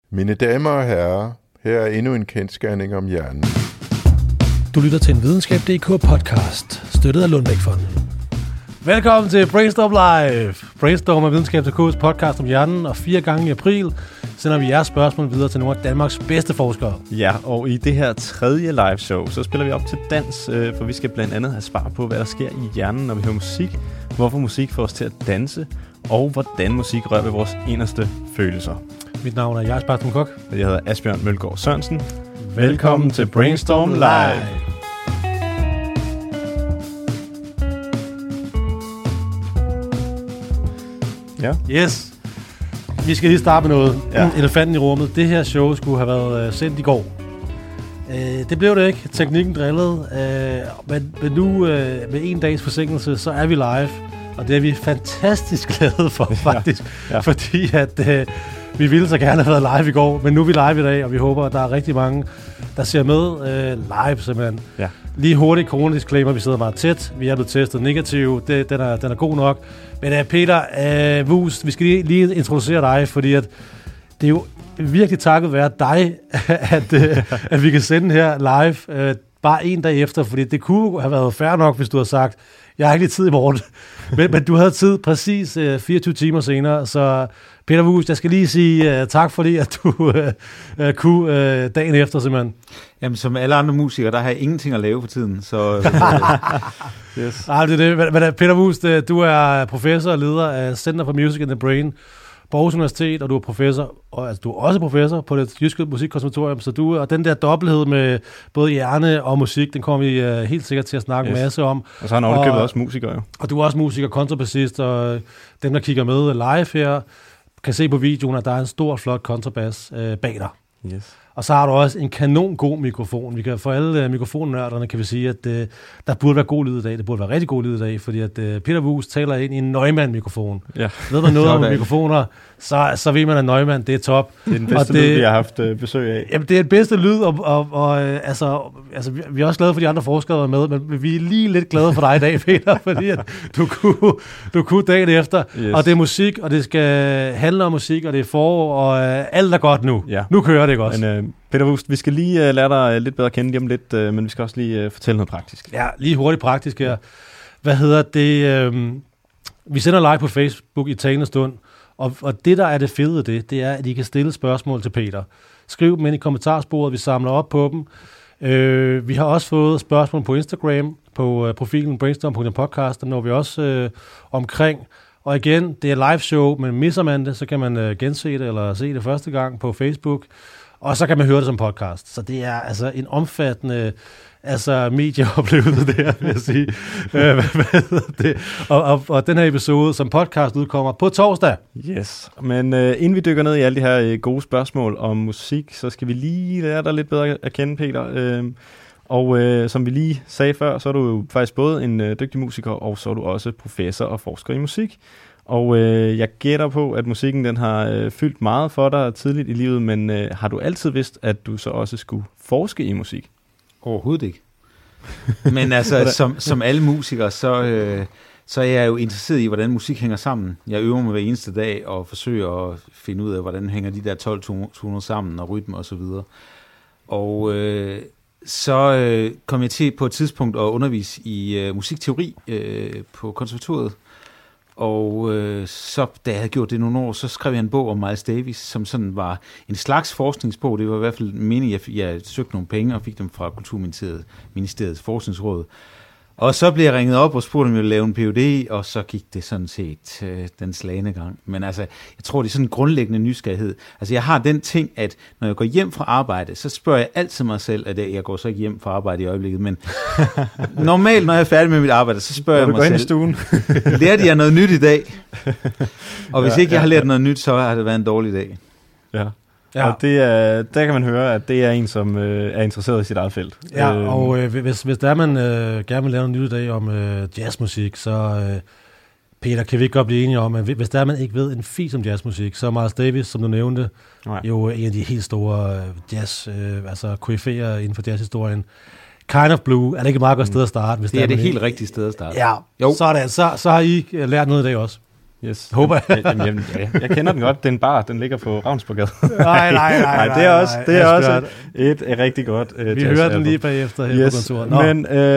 Mine damer og herrer, her er endnu en kendsgerning om hjernen. Du lytter til en Videnskab.dk podcast, støttet af Lundbæk-fonden. Velkommen til Brainstorm Live. Brainstorm er Videnskab.dk's podcast om hjernen, og 4 gange i april sender vi jeres spørgsmål videre til nogle af Danmarks bedste forskere. Ja, og i det her 3. live show, så spiller vi op til dans, for vi skal blandt andet have svar på, hvad der sker i hjernen, når vi hører musik, hvorfor musik får os til at danse, og hvordan musik rører ved vores inderste følelser. Mit navn er Jars Bartrum Kok. Jeg hedder Asbjørn Mølgaard Sørensen. Velkommen til Brainstorm Live. Ja. Yes. Vi skal lige starte med noget. Ja. Elefanten i rummet. Det her show skulle have været sendt i går. Det blev det ikke. Teknikken drillede. Men nu med en dags forsinkelse, så er vi live. Og det er vi fantastisk glade for, faktisk. Ja. Fordi at vi ville så gerne have været live i går, men nu er vi live i dag, og vi håber, at der er rigtig mange, der ser med live simpelthen. Ja. Lige hurtigt coronadisclaimer, vi sidder meget tæt. Vi er blevet testet negativ. Den er god nok. Men Peter Vuust, vi skal lige introducere dig, fordi at det er jo virkelig takket være dig, at vi kan sende her live bare en dag efter, fordi det kunne have været fair nok, hvis du havde sagt, jeg har ikke lige tid i morgen. men du havde tid præcis 24 timer senere, så Peter Vuust, jeg skal lige sige tak fordi, at du kunne dagen efter simpelthen. Jamen, som alle andre musikere, der har jeg ingenting at lave for tiden, så... Yes. Nej, det er det. Men Peter Vuust, du er professor og leder af Center for Music and the Brain på Aarhus Universitet, og du er professor, og altså, du er også professor på det jyske musikkonservatorium, så du og den der dobbelthed med både hjerne og musik, den kommer vi helt sikkert til at snakke en masse om. Og så har han ovenikøbet også musiker jo. Og du er også musiker, kontrabassist, og dem, der kigger med live her, kan se på videoen, at der er en stor, flot kontrabas bag dig. Yes. Og så har du også en kanon god mikrofon. Vi kan for alle mikrofonnørderne kan vi sige, at der burde være god lyd i dag. Det burde være rigtig god lyd i dag, fordi at Peter Vuust taler ind i en Neumann-mikrofon. Ja. Ved man noget om mikrofoner, så ved man, at Neumann, det er top. Det er den bedste lyd, vi har haft besøg af. Jamen, det er den bedste lyd, og vi er også glade for de andre forskere, der er med, men vi er lige lidt glade for dig i dag, Peter, fordi at du kunne dagen efter. Yes. Og det er musik, og det skal handle om musik, og det er forår, og alt er godt nu. Ja. Nu kører det ikke også. Men, Peter Vuust, vi skal lige lære dig lidt bedre at kende lige om lidt, men vi skal også lige fortælle noget praktisk. Ja, lige hurtigt praktisk her. Hvad hedder det? Vi sender live på Facebook i talende stund, og det, der er det fede det er, at I kan stille spørgsmål til Peter. Skriv dem ind i kommentarsporet, vi samler op på dem. Vi har også fået spørgsmål på Instagram, på profilen brainstorm.podcast, der når vi også omkring. Og igen, det er live show, men misser man det, så kan man gense det, eller se det første gang på Facebook. Og så kan man høre det som podcast. Så det er altså en omfattende medieoplevelse, det her, vil jeg sige. Og den her episode som podcast udkommer på torsdag. Yes, men inden vi dykker ned i alle de her gode spørgsmål om musik, så skal vi lige lære dig lidt bedre at kende, Peter. Som vi lige sagde før, så er du jo faktisk både en dygtig musiker, og så er du også professor og forsker i musik. Og jeg gætter på, at musikken den har fyldt meget for dig tidligt i livet, men har du altid vidst, at du så også skulle forske i musik? Overhovedet ikke. Men altså, som alle musikere, så er jeg jo interesseret i, hvordan musik hænger sammen. Jeg øver mig hver eneste dag og forsøger at finde ud af, hvordan hænger de der 12 toner sammen, og rytme og så videre. Og så kom jeg til på et tidspunkt at undervise i musikteori på konservatoriet. Og så, da jeg havde gjort det nogle år, så skrev jeg en bog om Miles Davis, som sådan var en slags forskningsbog. Det var i hvert fald meningen, jeg søgte nogle penge og fik dem fra Kulturministeriets forskningsråd. Og så blev jeg ringet op og spurgte, om jeg ville lave en Ph.D., og så gik det sådan set den slagne gang. Men altså, jeg tror, det er sådan en grundlæggende nysgerrighed. Altså, jeg har den ting, at når jeg går hjem fra arbejde, så spørger jeg altid mig selv, at jeg går så ikke hjem fra arbejde i øjeblikket, men normalt, når jeg er færdig med mit arbejde, så spørger jeg mig selv, stuen. Lærte jeg noget nyt i dag? Og hvis ikke jeg har lært noget nyt, så har det været en dårlig dag. Ja. Ja. Og der kan man høre, at det er en, som er interesseret i sit eget felt. Ja, og hvis der man gerne vil lave noget nyt i dag om jazzmusik, så Peter, kan vi ikke godt blive enige om, at hvis der man ikke ved en fis om jazzmusik, så er Miles Davis, som du nævnte, jo en af de helt store jazz, koryfæer inden for jazzhistorien. Kind of Blue er det ikke et meget godt sted at starte? Hvis det er det helt rigtige sted at starte. Ja, jo. Sådan. Så har I lært noget i dag også. Yes. Håber jeg. Jamen, jeg kender den godt. Den bar, den ligger på Ravnsborgade. Nej. Det er også et rigtig godt vi hører den lige bagefter her på kontoret.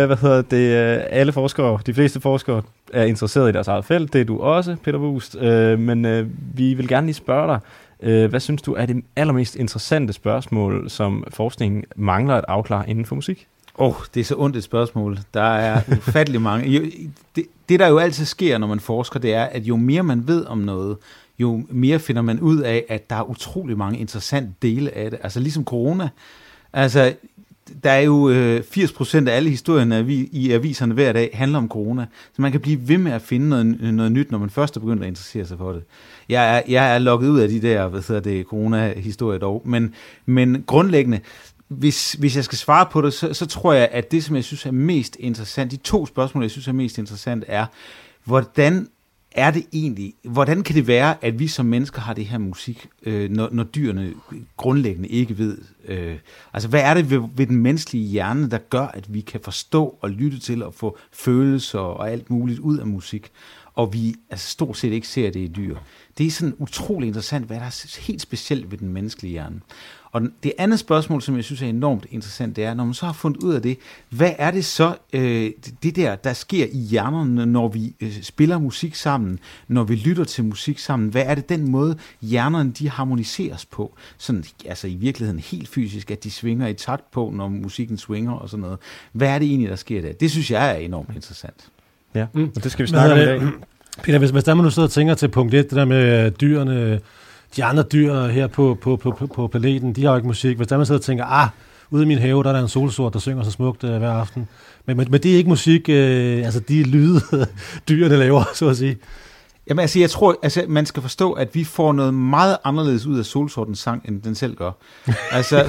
Men alle forskere, de fleste forskere er interesseret i deres eget felt. Det er du også, Peter Vuust. Men vi vil gerne lige spørge dig, hvad synes du er det allermest interessante spørgsmål, som forskningen mangler at afklare inden for musik? Det er så ondt et spørgsmål. Der er ufattelig mange. Det, der jo altid sker, når man forsker, det er, at jo mere man ved om noget, jo mere finder man ud af, at der er utrolig mange interessante dele af det. Altså ligesom corona. Altså, der er jo 80% af alle historierne i aviserne hver dag handler om corona. Så man kan blive ved med at finde noget nyt, når man først er begyndt at interessere sig for det. Jeg er lukket ud af de der, corona-historier dog. Men grundlæggende, hvis jeg skal svare på det, så tror jeg, at det, som jeg synes er mest interessant, de 2 spørgsmål, jeg synes er mest interessant, er, hvordan er det egentlig, hvordan kan det være, at vi som mennesker har det her musik, når dyrene grundlæggende ikke ved? Altså, hvad er det ved den menneskelige hjerne, der gør, at vi kan forstå og lytte til og få følelser og alt muligt ud af musik, og vi altså stort set ikke ser det i dyr? Det er sådan utrolig interessant, hvad der er helt specielt ved den menneskelige hjerne. Og det andet spørgsmål, som jeg synes er enormt interessant, det er, når man så har fundet ud af det, hvad er det så, det der sker i hjernerne, når vi spiller musik sammen, når vi lytter til musik sammen? Hvad er det den måde, hjernerne de harmoniseres på? Sådan, altså i virkeligheden helt fysisk, at de svinger i takt på, når musikken swinger og sådan noget. Hvad er det egentlig, der sker der? Det synes jeg er enormt interessant. Ja, og det skal vi snakke om i dag. Peter, hvis der man nu sidder og tænker til punkt 1, det der med dyrene, de andre dyr her på planeten, de har jo ikke musik. Hvis der man sidder og tænker, ude i min have, der er en solsort, der synger så smukt hver aften. Men det er ikke musik, altså de lyde, dyrene laver, så at sige. Jamen altså, jeg tror, man skal forstå, at vi får noget meget anderledes ud af solsortens sang, end den selv gør. Altså,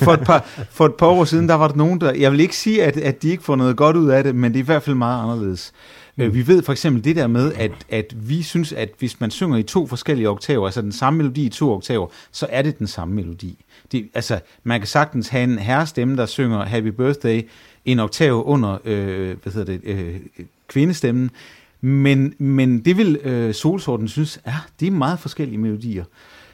for et par år siden, der var der nogen, der... Jeg vil ikke sige, at de ikke får noget godt ud af det, men det er i hvert fald meget anderledes. Vi ved for eksempel det der med, at vi synes, at hvis man synger i 2 forskellige oktaver, altså den samme melodi i 2 oktaver, så er det den samme melodi. Altså, man kan sagtens have en herrestemme, der synger Happy Birthday en oktav under kvindestemmen, men det vil solsorten synes, det er meget forskellige melodier.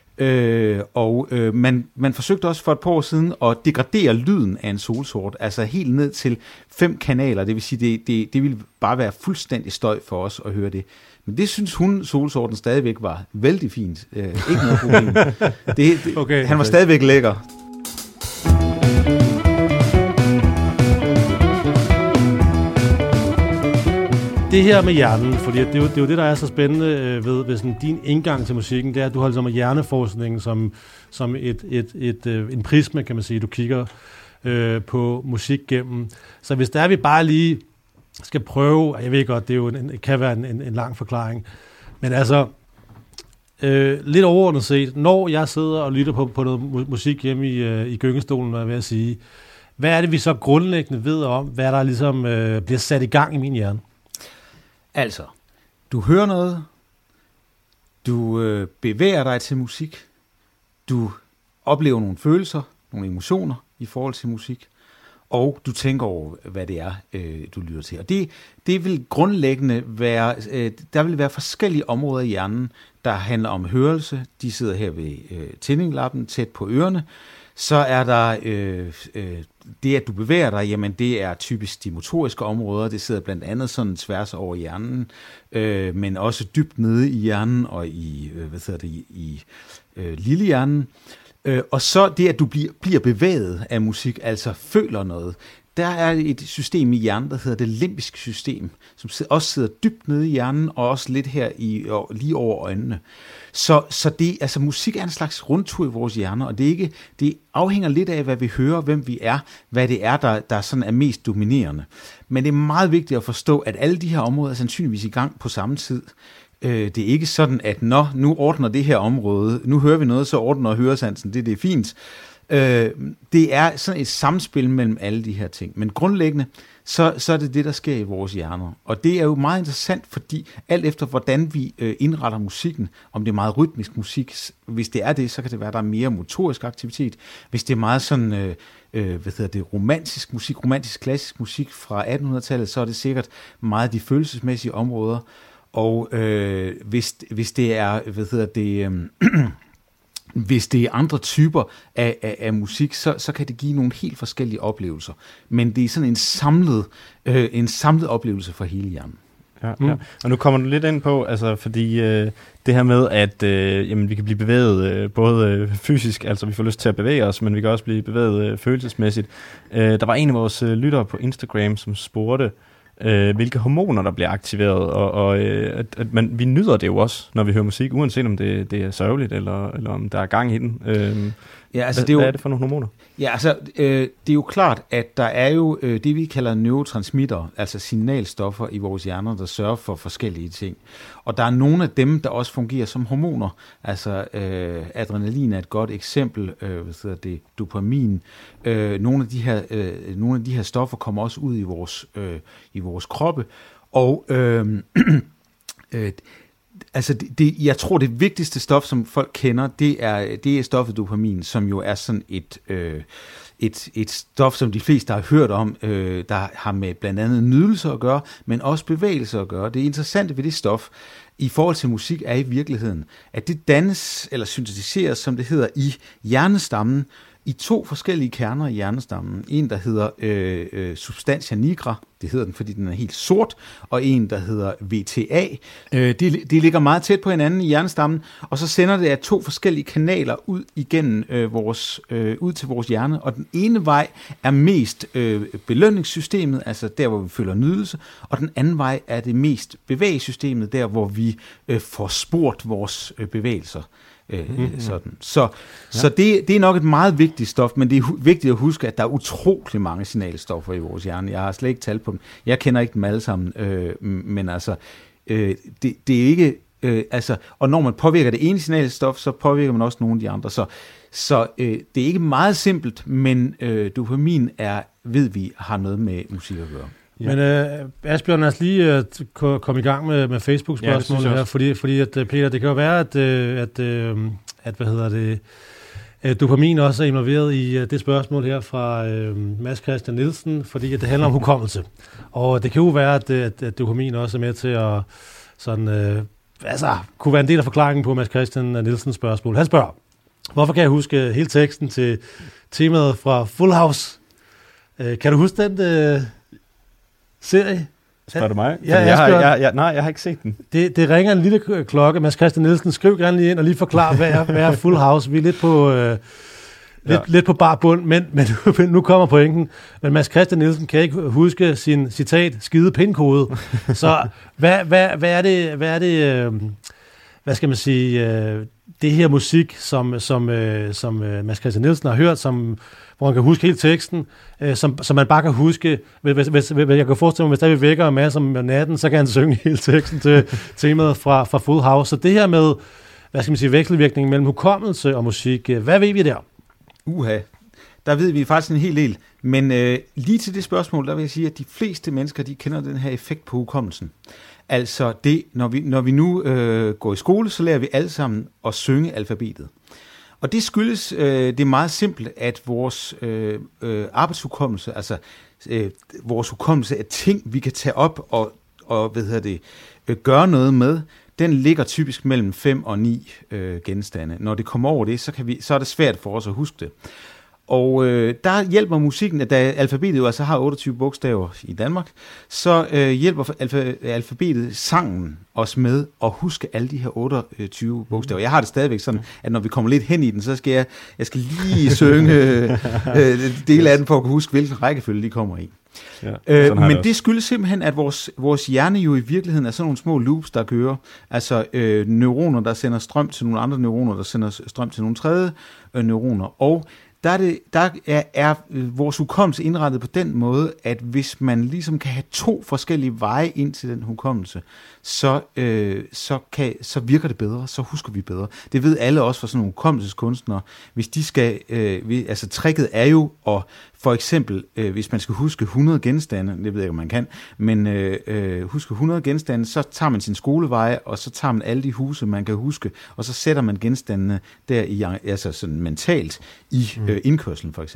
Man forsøgte også for et par år siden at degradere lyden af en solsort, altså helt ned til 5 kanaler, det vil sige, det ville bare være fuldstændig støj for os at høre det. Men det synes solsorten stadigvæk var vældig fint. Ikke noget problem. Okay, han var stadigvæk lækker. Det her med hjernen, fordi det er jo det, der er så spændende ved sådan, din indgang til musikken, det er, at du har ligesom hjerneforskningen som en prisme, kan man sige, du kigger på musik gennem. Så hvis der er, vi bare lige skal prøve, jeg ved godt, det kan være en lang forklaring, men altså, lidt overordnet set, når jeg sidder og lytter på noget musik hjemme i gyngestolen, hvad jeg vil sige, hvad er det, vi så grundlæggende ved om, hvad der ligesom bliver sat i gang i min hjerne? Altså, du hører noget, du bevæger dig til musik, du oplever nogle følelser, nogle emotioner i forhold til musik, og du tænker over, hvad det er, du lytter til. Og det vil grundlæggende være, der vil være forskellige områder i hjernen, der handler om hørelse. De sidder her ved tændinglappen, tæt på ørerne. Så er der det, at du bevæger dig, jamen det er typisk de motoriske områder. Det sidder blandt andet sådan tværs over hjernen, men også dybt nede i hjernen og i lillehjernen. Og så det, at du bliver bevæget af musik, altså føler noget. Der er et system i hjernen, der hedder det limbiske system, som også sidder dybt nede i hjernen, og også lidt her lige over øjnene. Så det, altså musik er en slags rundtur i vores hjerner, og det afhænger lidt af, hvad vi hører, hvem vi er, hvad det er, der sådan er mest dominerende. Men det er meget vigtigt at forstå, at alle de her områder er sandsynligvis i gang på samme tid. Det er ikke sådan, at nu ordner det her område, nu hører vi noget, så ordner høresansen, det er fint. Det er sådan et samspil mellem alle de her ting. Men grundlæggende, så er det, der sker i vores hjerner. Og det er jo meget interessant, fordi alt efter, hvordan vi indretter musikken, om det er meget rytmisk musik, hvis det er det, så kan det være, der er mere motorisk aktivitet. Hvis det er meget sådan, romantisk musik, romantisk klassisk musik fra 1800-tallet, så er det sikkert meget de følelsesmæssige områder. Og hvis det er, hvis det er andre typer af musik, så kan det give nogle helt forskellige oplevelser. Men det er sådan en samlet oplevelse for hele hjernen. Ja. Og nu kommer du lidt ind på, altså fordi det her med, at vi kan blive bevæget både fysisk, altså vi får lyst til at bevæge os, men vi kan også blive bevæget følelsesmæssigt. Der var en af vores lyttere på Instagram, som spurgte, hvilke hormoner der bliver aktiveret, og vi nyder det jo også, når vi hører musik, uanset om det er sørgeligt, eller om der er gang i den. Ja, altså hvad er det for nogle hormoner? Ja, altså det er jo klart, at der er jo det, vi kalder neurotransmitter, altså signalstoffer i vores hjerner, der sørger for forskellige ting. Og der er nogle af dem, der også fungerer som hormoner. Altså adrenalin er et godt eksempel, dopamin. Nogle af de her stoffer kommer også ud i vores kroppe. Og altså jeg tror, det vigtigste stof, som folk kender, det er stoffet dopamin, som jo er sådan et stof, som de fleste har hørt om, der har med blandt andet nydelser at gøre, men også bevægelser at gøre. Det interessante ved det stof i forhold til musik er i virkeligheden, at det dannes eller syntetiseres, som det hedder, i hjernestammen, i 2 forskellige kerner i hjernestammen. En, der hedder substantia nigra, det hedder den, fordi den er helt sort, og en, der hedder VTA. De ligger meget tæt på hinanden i hjernestammen, og så sender det af 2 forskellige kanaler ud igennem ud til vores hjerne, og den ene vej er mest belønningssystemet, altså der, hvor vi føler nydelse, og den anden vej er det mest bevægesystemet, der, hvor vi får spurgt vores bevægelser. Sådan. Så det er nok et meget vigtigt stof, men det er vigtigt at huske, at der er utrolig mange signalstoffer i vores hjerne. Jeg har slet ikke talt på dem. Jeg kender ikke dem alle sammen, men altså, det er ikke... og når man påvirker det ene signalstof, så påvirker man også nogle af de andre. Så det er ikke meget simpelt, men dopamin ved vi, har noget med musik at gøre. Ja. Men Asbjørn, lad os lige komme i gang med Facebook-spørgsmålet her, fordi at, Peter, det kan jo være, at dopamin også er involveret i det spørgsmål her fra Mads Christian Nielsen, fordi at det handler om hukommelse. Og det kan jo være, at dopamin også er med til at kunne være en del af forklaringen på Mads Christian Nielsens spørgsmål. Han spørger, hvorfor kan jeg huske hele teksten til temaet fra Full House? Kan du huske den serie? Spørger du mig? Ja, nej, jeg har ikke set den. Det ringer en lille klokke. Mads Christian Nielsen, skriv gerne lige ind og lige forklar, hvad er Full House. Vi er lidt på bar bund, men nu kommer pointen. Men Mads Christian Nielsen kan ikke huske sin citat skide pindkode. Så hvad er det hvad skal man sige, det her musik, som Mads Christian Nielsen har hørt, hvor man kan huske hele teksten, som man bare kan huske. Hvis jeg kan forestille mig, hvis der vi vækker Mads om natten, så kan han synge hele teksten til temaet fra Full House. Så det her med, hvad skal man sige, vekselvirkningen mellem hukommelse og musik, hvad ved vi der? Der ved vi faktisk en hel del. Men lige til det spørgsmål, der vil jeg sige, at de fleste mennesker, de kender den her effekt på hukommelsen. Altså det, når vi nu går i skole, så lærer vi alle sammen at synge alfabetet. Og det skyldes, det er meget simpelt, at vores arbejdshukommelse, altså vores hukommelse af ting, vi kan tage op og gøre noget med, den ligger typisk mellem 5 og 9 genstande. Når det kommer over det, så er det svært for os at huske det. Og der hjælper musikken, at da alfabetet jo altså har 28 bogstaver i Danmark, så hjælper alfabetet sangen os med at huske alle de her 28 bogstaver. Jeg har det stadigvæk sådan, at når vi kommer lidt hen i den, så skal jeg skal lige synge dele af den for at kunne huske, hvilken rækkefølge de kommer i. Ja, men det skyldes simpelthen, at vores hjerne jo i virkeligheden er sådan nogle små loops, der kører. Altså neuroner, der sender strøm til nogle andre neuroner, der sender strøm til nogle tredje neuroner. Og der er vores hukommelse indrettet på den måde, at hvis man ligesom kan have 2 forskellige veje ind til den hukommelse, så virker det bedre, så husker vi bedre. Det ved alle også for sådan nogle hukommelseskunstnere. Hvis de skal, altså tricket er jo at for eksempel, hvis man skal huske 100 genstande, det ved jeg ikke, om man kan, men huske 100 genstande, så tager man sin skoleveje, og så tager man alle de huse, man kan huske, og så sætter man genstandene der i, altså sådan mentalt i indkørslen for eksempel.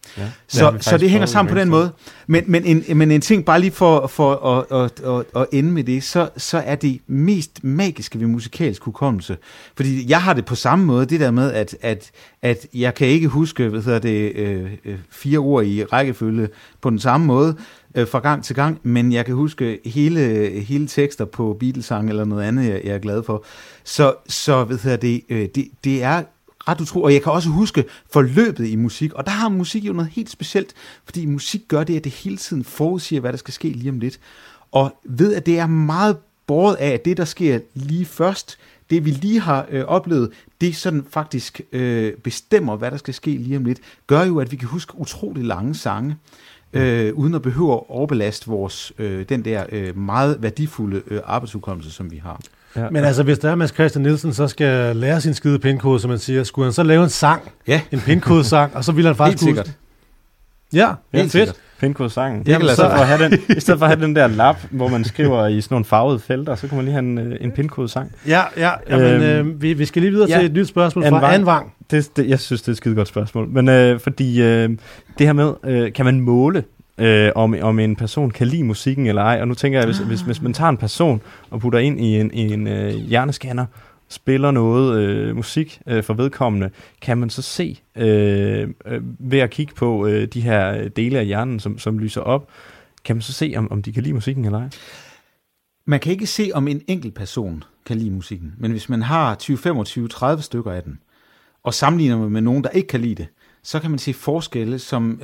Ja. Så det hænger sammen på den måde. Men en ting, bare lige for at ende med det, så er det mest magiske ved musikalsk hukommelse. Fordi jeg har det på samme måde, det der med, at jeg kan ikke huske 4 ord i rækkefølge på den samme måde fra gang til gang, men jeg kan huske hele tekster på Beatles-sang eller noget andet, jeg er glad for. Så det er ret utroligt, og jeg kan også huske forløbet i musik, og der har musik jo noget helt specielt, fordi musik gør det, at det hele tiden forudsiger, hvad der skal ske lige om lidt. Og ved at det er meget båret af, at det, der sker lige først, det vi lige har oplevet, det sådan faktisk bestemmer, hvad der skal ske lige om lidt, gør jo, at vi kan huske utrolig lange sange, uden at behøve at overbelaste vores, den der meget værdifulde arbejdsudkommelse, som vi har. Ja. Men altså, hvis der er Mads Christian Nielsen, så skal lære sin skide pindkode, som man siger, skulle han så lave en sang, en pindkodesang, og så ville han faktisk helt sikkert. Ja, helt fedt. Pindkodesangen. I stedet for at have den der lap, hvor man skriver i sådan nogle farvede felter, så kunne man lige have en pindkodesang. Men vi skal lige videre til et nyt spørgsmål fra Anne Vang. Jeg synes, det er et skide godt spørgsmål. Men fordi det her med, kan man måle, om en person kan lide musikken eller ej? Og nu tænker jeg, hvis man tager en person og putter ind i en hjernescanner, spiller noget musik for vedkommende, kan man så se ved at kigge på de her dele af hjernen, som lyser op, kan man så se, om de kan lide musikken eller ej? Man kan ikke se, om en enkelt person kan lide musikken, men hvis man har 20, 25, 30 stykker af den, og sammenligner med nogen, der ikke kan lide det, så kan man se forskelle som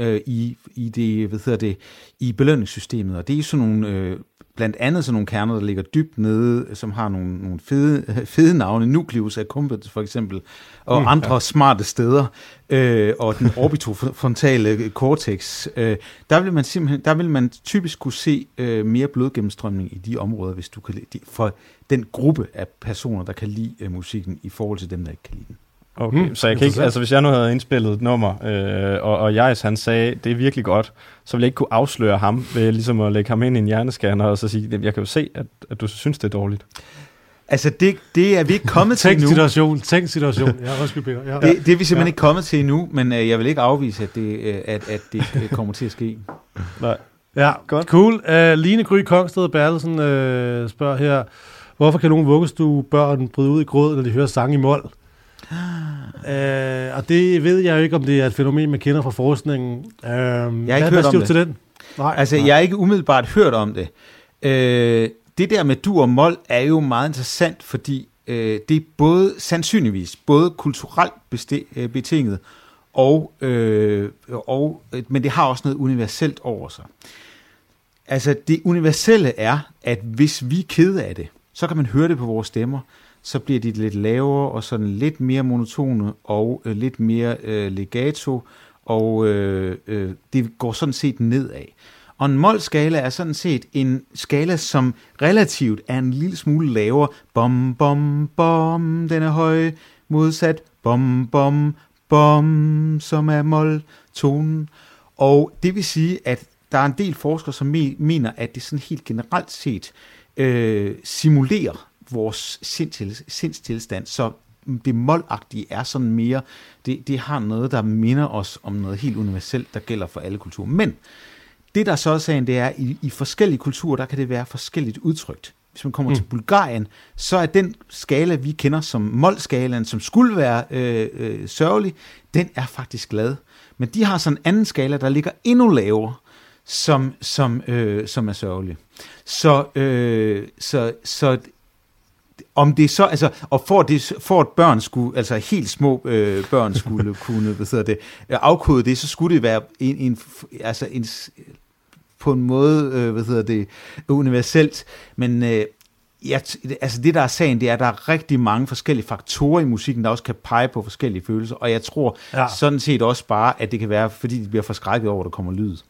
i belønningssystemet, og det er sådan nogle blandt andet sådan nogle kerner, der ligger dybt nede, som har nogle fede navne, nucleus accumbens for eksempel, og andre smarte steder, og den orbitofrontale cortex. Der vil man typisk kunne se mere blodgennemstrømning i de områder, hvis du kan lide, for den gruppe af personer, der kan lide musikken i forhold til dem, der ikke kan lide den. Okay, så jeg kan ikke, altså hvis jeg nu havde indspillet et nummer, og Jais han sagde, det er virkelig godt, så ville jeg ikke kunne afsløre ham ved ligesom at lægge ham ind i en hjernescanner og så sige, jeg kan jo se, at du synes, det er dårligt. Altså det er vi ikke kommet til endnu. Tænk situation. Ja, Peter. Ja. Det er vi simpelthen ikke kommet til endnu, men jeg vil ikke afvise, at det kommer til at ske. Nej. Ja, godt. Cool. Line Gry Kongsted Bertelsen spørger her, hvorfor kan nogle vuggestuebørn bryde ud i gråd, når de hører sang i mol? Og det ved jeg jo ikke, om det er et fænomen, man kender fra forskningen. Jeg har ikke hørt om det. Til den? Nej. Jeg har ikke umiddelbart hørt om det. Det der med dur og mol er jo meget interessant, fordi det er sandsynligvis både kulturelt betinget, men det har også noget universelt over sig. Altså det universelle er, at hvis vi er kede af det, så kan man høre det på vores stemmer, så bliver de lidt lavere og sådan lidt mere monotone og lidt mere legato, og det går sådan set nedad. Og en mol-skala er sådan set en skala, som relativt er en lille smule lavere. Bom, bom, bom, den er høj, modsat bom, bom, bom, som er mol-tonen. Og det vil sige, at der er en del forskere, som mener, at det sådan helt generelt set simulerer vores sindstilstand, så det målagtige er sådan mere, det har noget, der minder os om noget helt universelt, der gælder for alle kulturer. Men det, der så er sagen, det er, i forskellige kulturer, der kan det være forskelligt udtrykt. Hvis man kommer til Bulgarien, så er den skala, vi kender som mol-skalaen, som skulle være sørgelig, den er faktisk glad. Men de har sådan en anden skala, der ligger endnu lavere, som er sørgelig. Så om det så, altså, og for at børn skulle, altså helt små børn skulle kunne, afkode det, så skulle det være en på en måde, universelt, men altså det der er sagen, det er, at der er rigtig mange forskellige faktorer i musikken, der også kan pege på forskellige følelser, og jeg tror sådan set også bare, at det kan være, fordi de bliver forskrækket over, at der kommer lyd.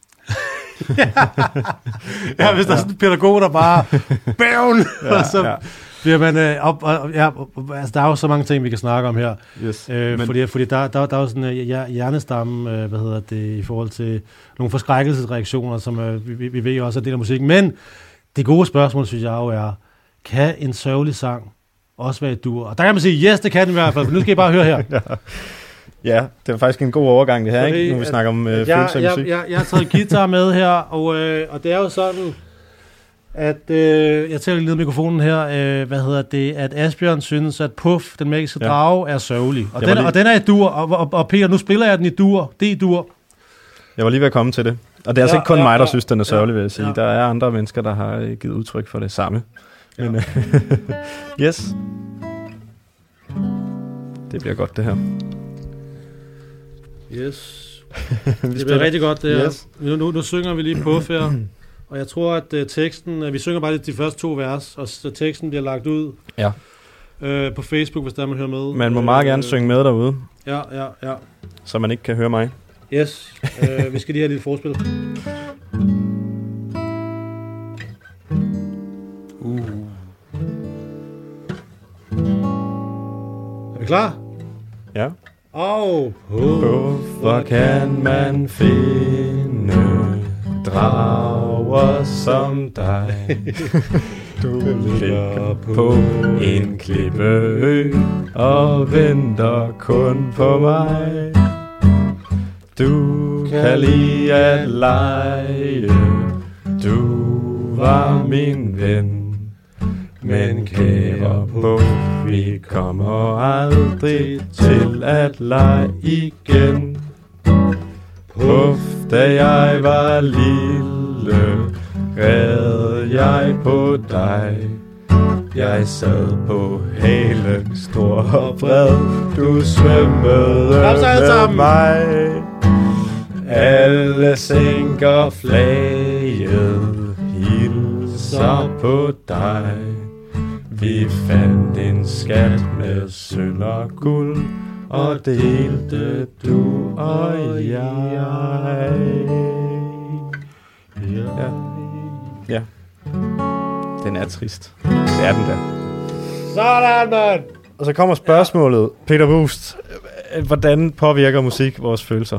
Ja, hvis der er sådan en pædagog, der bare bævn, så bliver man altså der er jo så mange ting, vi kan snakke om her. Yes. Fordi der er jo sådan en hjernestamme, i forhold til nogle forskrækkelsesreaktioner, som vi ved jo også er del af musikken. Men det gode spørgsmål, synes jeg jo er, kan en sørgelig sang også være et dur? Og der kan man sige, yes, det kan den i hvert fald, for nu skal I bare høre her. Ja, det var faktisk en god overgang det her, ikke? Nu vi snakker om følelser og musik. Jeg har taget guitar med her, og det er jo sådan, at jeg tager lige ned mikrofonen her, at Asbjørn synes, at Puff, den magiske drage, er sørgelig. Og den er i dur, og Peter, nu spiller jeg den i dur, D-dur. Jeg var lige ved at komme til det. Og det er altså ikke kun mig, der synes, den er sørgelig, vil jeg sige. Der er andre mennesker, der har givet udtryk for det samme. Men, yes. Det bliver godt, det her. Yes. Det bliver rigtig godt, det her. Yes. Nu synger vi lige Puff her. Og jeg tror, at teksten... Vi synger bare de første 2 vers, og så teksten bliver lagt ud på Facebook, hvis der man hører med. Man må meget gerne synge med derude. Ja. Så man ikke kan høre mig. Yes. Vi skal lige have et lille forspil. Er vi klar? Ja. Hvorfor kan man finde drager som dig? Du ligger på en klippeø og venter kun på mig. Du kan lide at lege, du var min ven. Men kære Puff, vi kommer aldrig til at lege igen. Puff, da jeg var lille, red jeg på dig. Jeg sad på halen, stor og bred, du svømmede med mig. Alle sænker flaget, hilser på dig. Vi fandt en skat med sølv og guld, og delte du og jeg. Ja. Den er trist. Det er den der. Sådan, mand! Og så kommer spørgsmålet, Peter Boost. Hvordan påvirker musik vores følelser?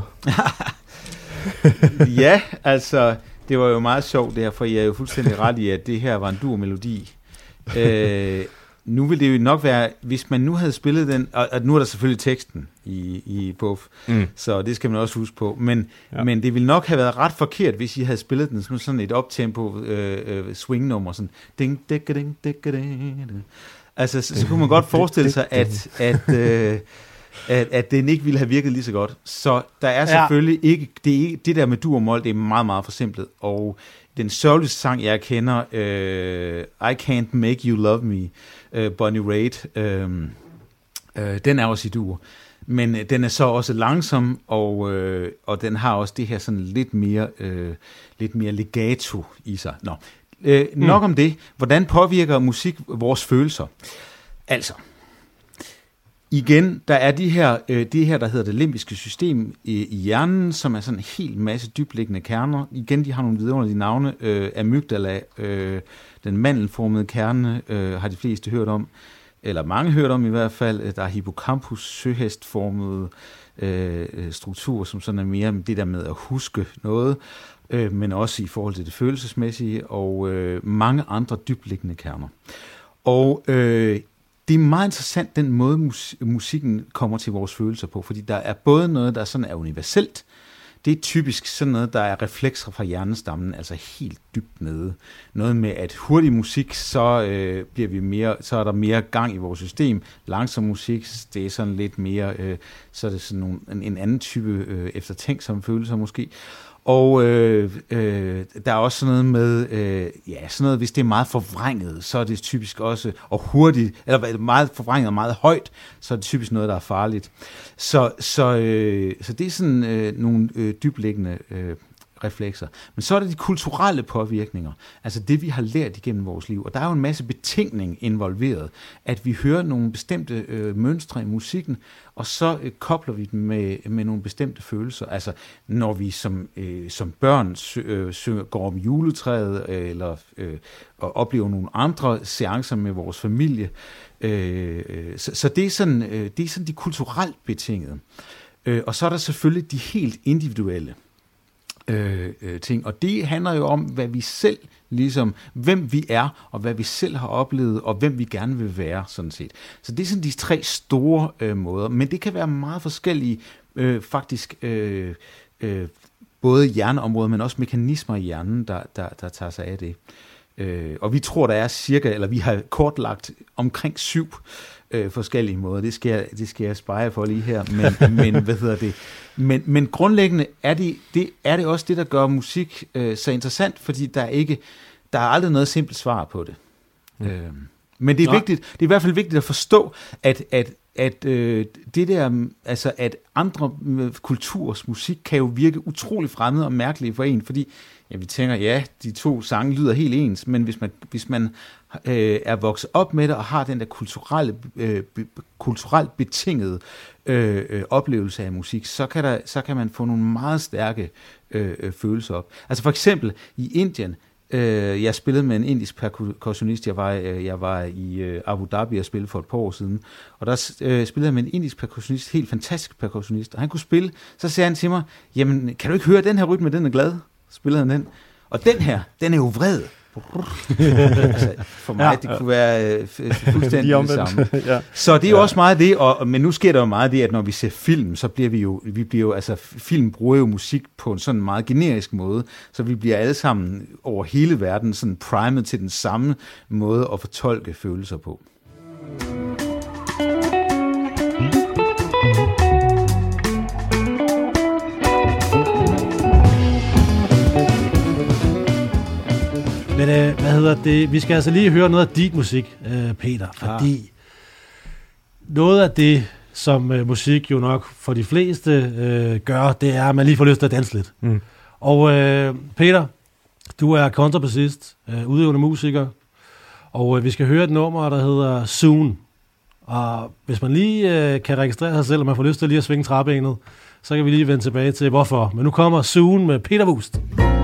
Ja, altså, det var jo meget sjovt der, for jeg er jo fuldstændig ret i, at det her var en dur-melodi. Nu vil det jo nok være, hvis man nu havde spillet den, og nu er der selvfølgelig teksten i Puff, så det skal man også huske på, men det ville nok have været ret forkert, hvis I havde spillet den som sådan et optempo swingnummer, sådan ding, ding, ding, ding, ding. Altså, så kunne man godt forestille sig, at den ikke ville have virket lige så godt. Så der er selvfølgelig ikke, det der med dur og mol, det er meget, meget forsimplet, og den sørgeligste sang, jeg kender, I Can't Make You Love Me, Bonnie Raitt, den er også i dur. Men den er så også langsom, og den har også det her sådan lidt mere legato i sig. Nok om det. Hvordan påvirker musik vores følelser? Altså, igen, der er det her, der hedder det limbiske system i hjernen, som er sådan en hel masse dybliggende kerner. Igen, de har nogle vidunderlige navne. Amygdala, den mandelformede kerne, har de fleste hørt om, eller mange hørt om i hvert fald. Der er hippocampus, søhestformede struktur, som sådan er mere det der med at huske noget, men også i forhold til det følelsesmæssige, og mange andre dybliggende kerner. Og det er meget interessant, den måde musikken kommer til vores følelser på, fordi der er både noget, der sådan er universelt. Det er typisk sådan noget, der er reflekser fra hjernestammen, altså helt dybt nede. Noget med, at hurtig musik, så er der mere gang i vores system. Langsom musik, det er sådan lidt mere, så er det sådan en anden type eftertænksomme følelser måske. Og der er også sådan noget med, sådan noget, hvis det er meget forvrænget, så er det typisk også, og hurtigt, eller meget forvrænget og meget højt, så er det typisk noget, der er farligt. Så det er sådan nogle dybliggende reflekser. Men så er der de kulturelle påvirkninger, altså det, vi har lært igennem vores liv. Og der er jo en masse betingning involveret, at vi hører nogle bestemte mønstre i musikken, og så kobler vi dem med nogle bestemte følelser. Altså når vi som børn går om juletræet, eller og oplever nogle andre seancer med vores familie. Så det er sådan de kulturelt betingede. Og så er der selvfølgelig de helt individuelle. ting. Og det handler jo om, hvad vi selv, ligesom, hvem vi er, og hvad vi selv har oplevet, og hvem vi gerne vil være, sådan set. Så det er sådan de 3 store måder, men det kan være meget forskellige, faktisk, både hjerneområder, men også mekanismer i hjernen, der tager sig af det. Og vi tror, der er cirka, eller vi har kortlagt omkring 7 forskellige måder. Det skal jeg spare for lige her, men hvad hedder det? Men grundlæggende er det også det, der gør musik så interessant, fordi der er aldrig noget simpelt svar på det. Men det er vigtigt, det er i hvert fald vigtigt at forstå, at det der, altså at andre kulturers musik kan jo virke utrolig fremmed og mærkelig for en, fordi vi tænker, de 2 sange lyder helt ens, men hvis man er vokset op med det og har den der kulturelt betingede oplevelse af musik, så kan man få nogle meget stærke følelser op. Altså for eksempel i Indien, jeg spillede med en indisk percussionist. Jeg var i Abu Dhabi og spillede for et par år siden, og der spillede jeg med en indisk percussionist, helt fantastisk percussionist, og han kunne spille. Så sagde han til mig, jamen kan du ikke høre den her rytme, den er glad? Så spillede han den. Og den her, den er jo vred. Altså, for mig, det kunne være fuldstændig det samme. Så det er jo også meget det, men nu sker der jo meget det, at når vi ser film, så bliver vi jo, altså film bruger jo musik på en sådan meget generisk måde, så vi bliver alle sammen over hele verden sådan primet til den samme måde at fortolke følelser på. Men hvad hedder det? Vi skal altså lige høre noget af dit musik, Peter, fordi noget af det, som musik jo nok for de fleste gør, det er, at man lige får lyst til at danse lidt. Og Peter, du er kontrabassist, udøvende musiker, og vi skal høre et nummer, der hedder Soon. Og hvis man lige kan registrere sig selv, og man får lyst til lige at svinge træbenet, så kan vi lige vende tilbage til hvorfor. Men nu kommer Soon med Peter Woest.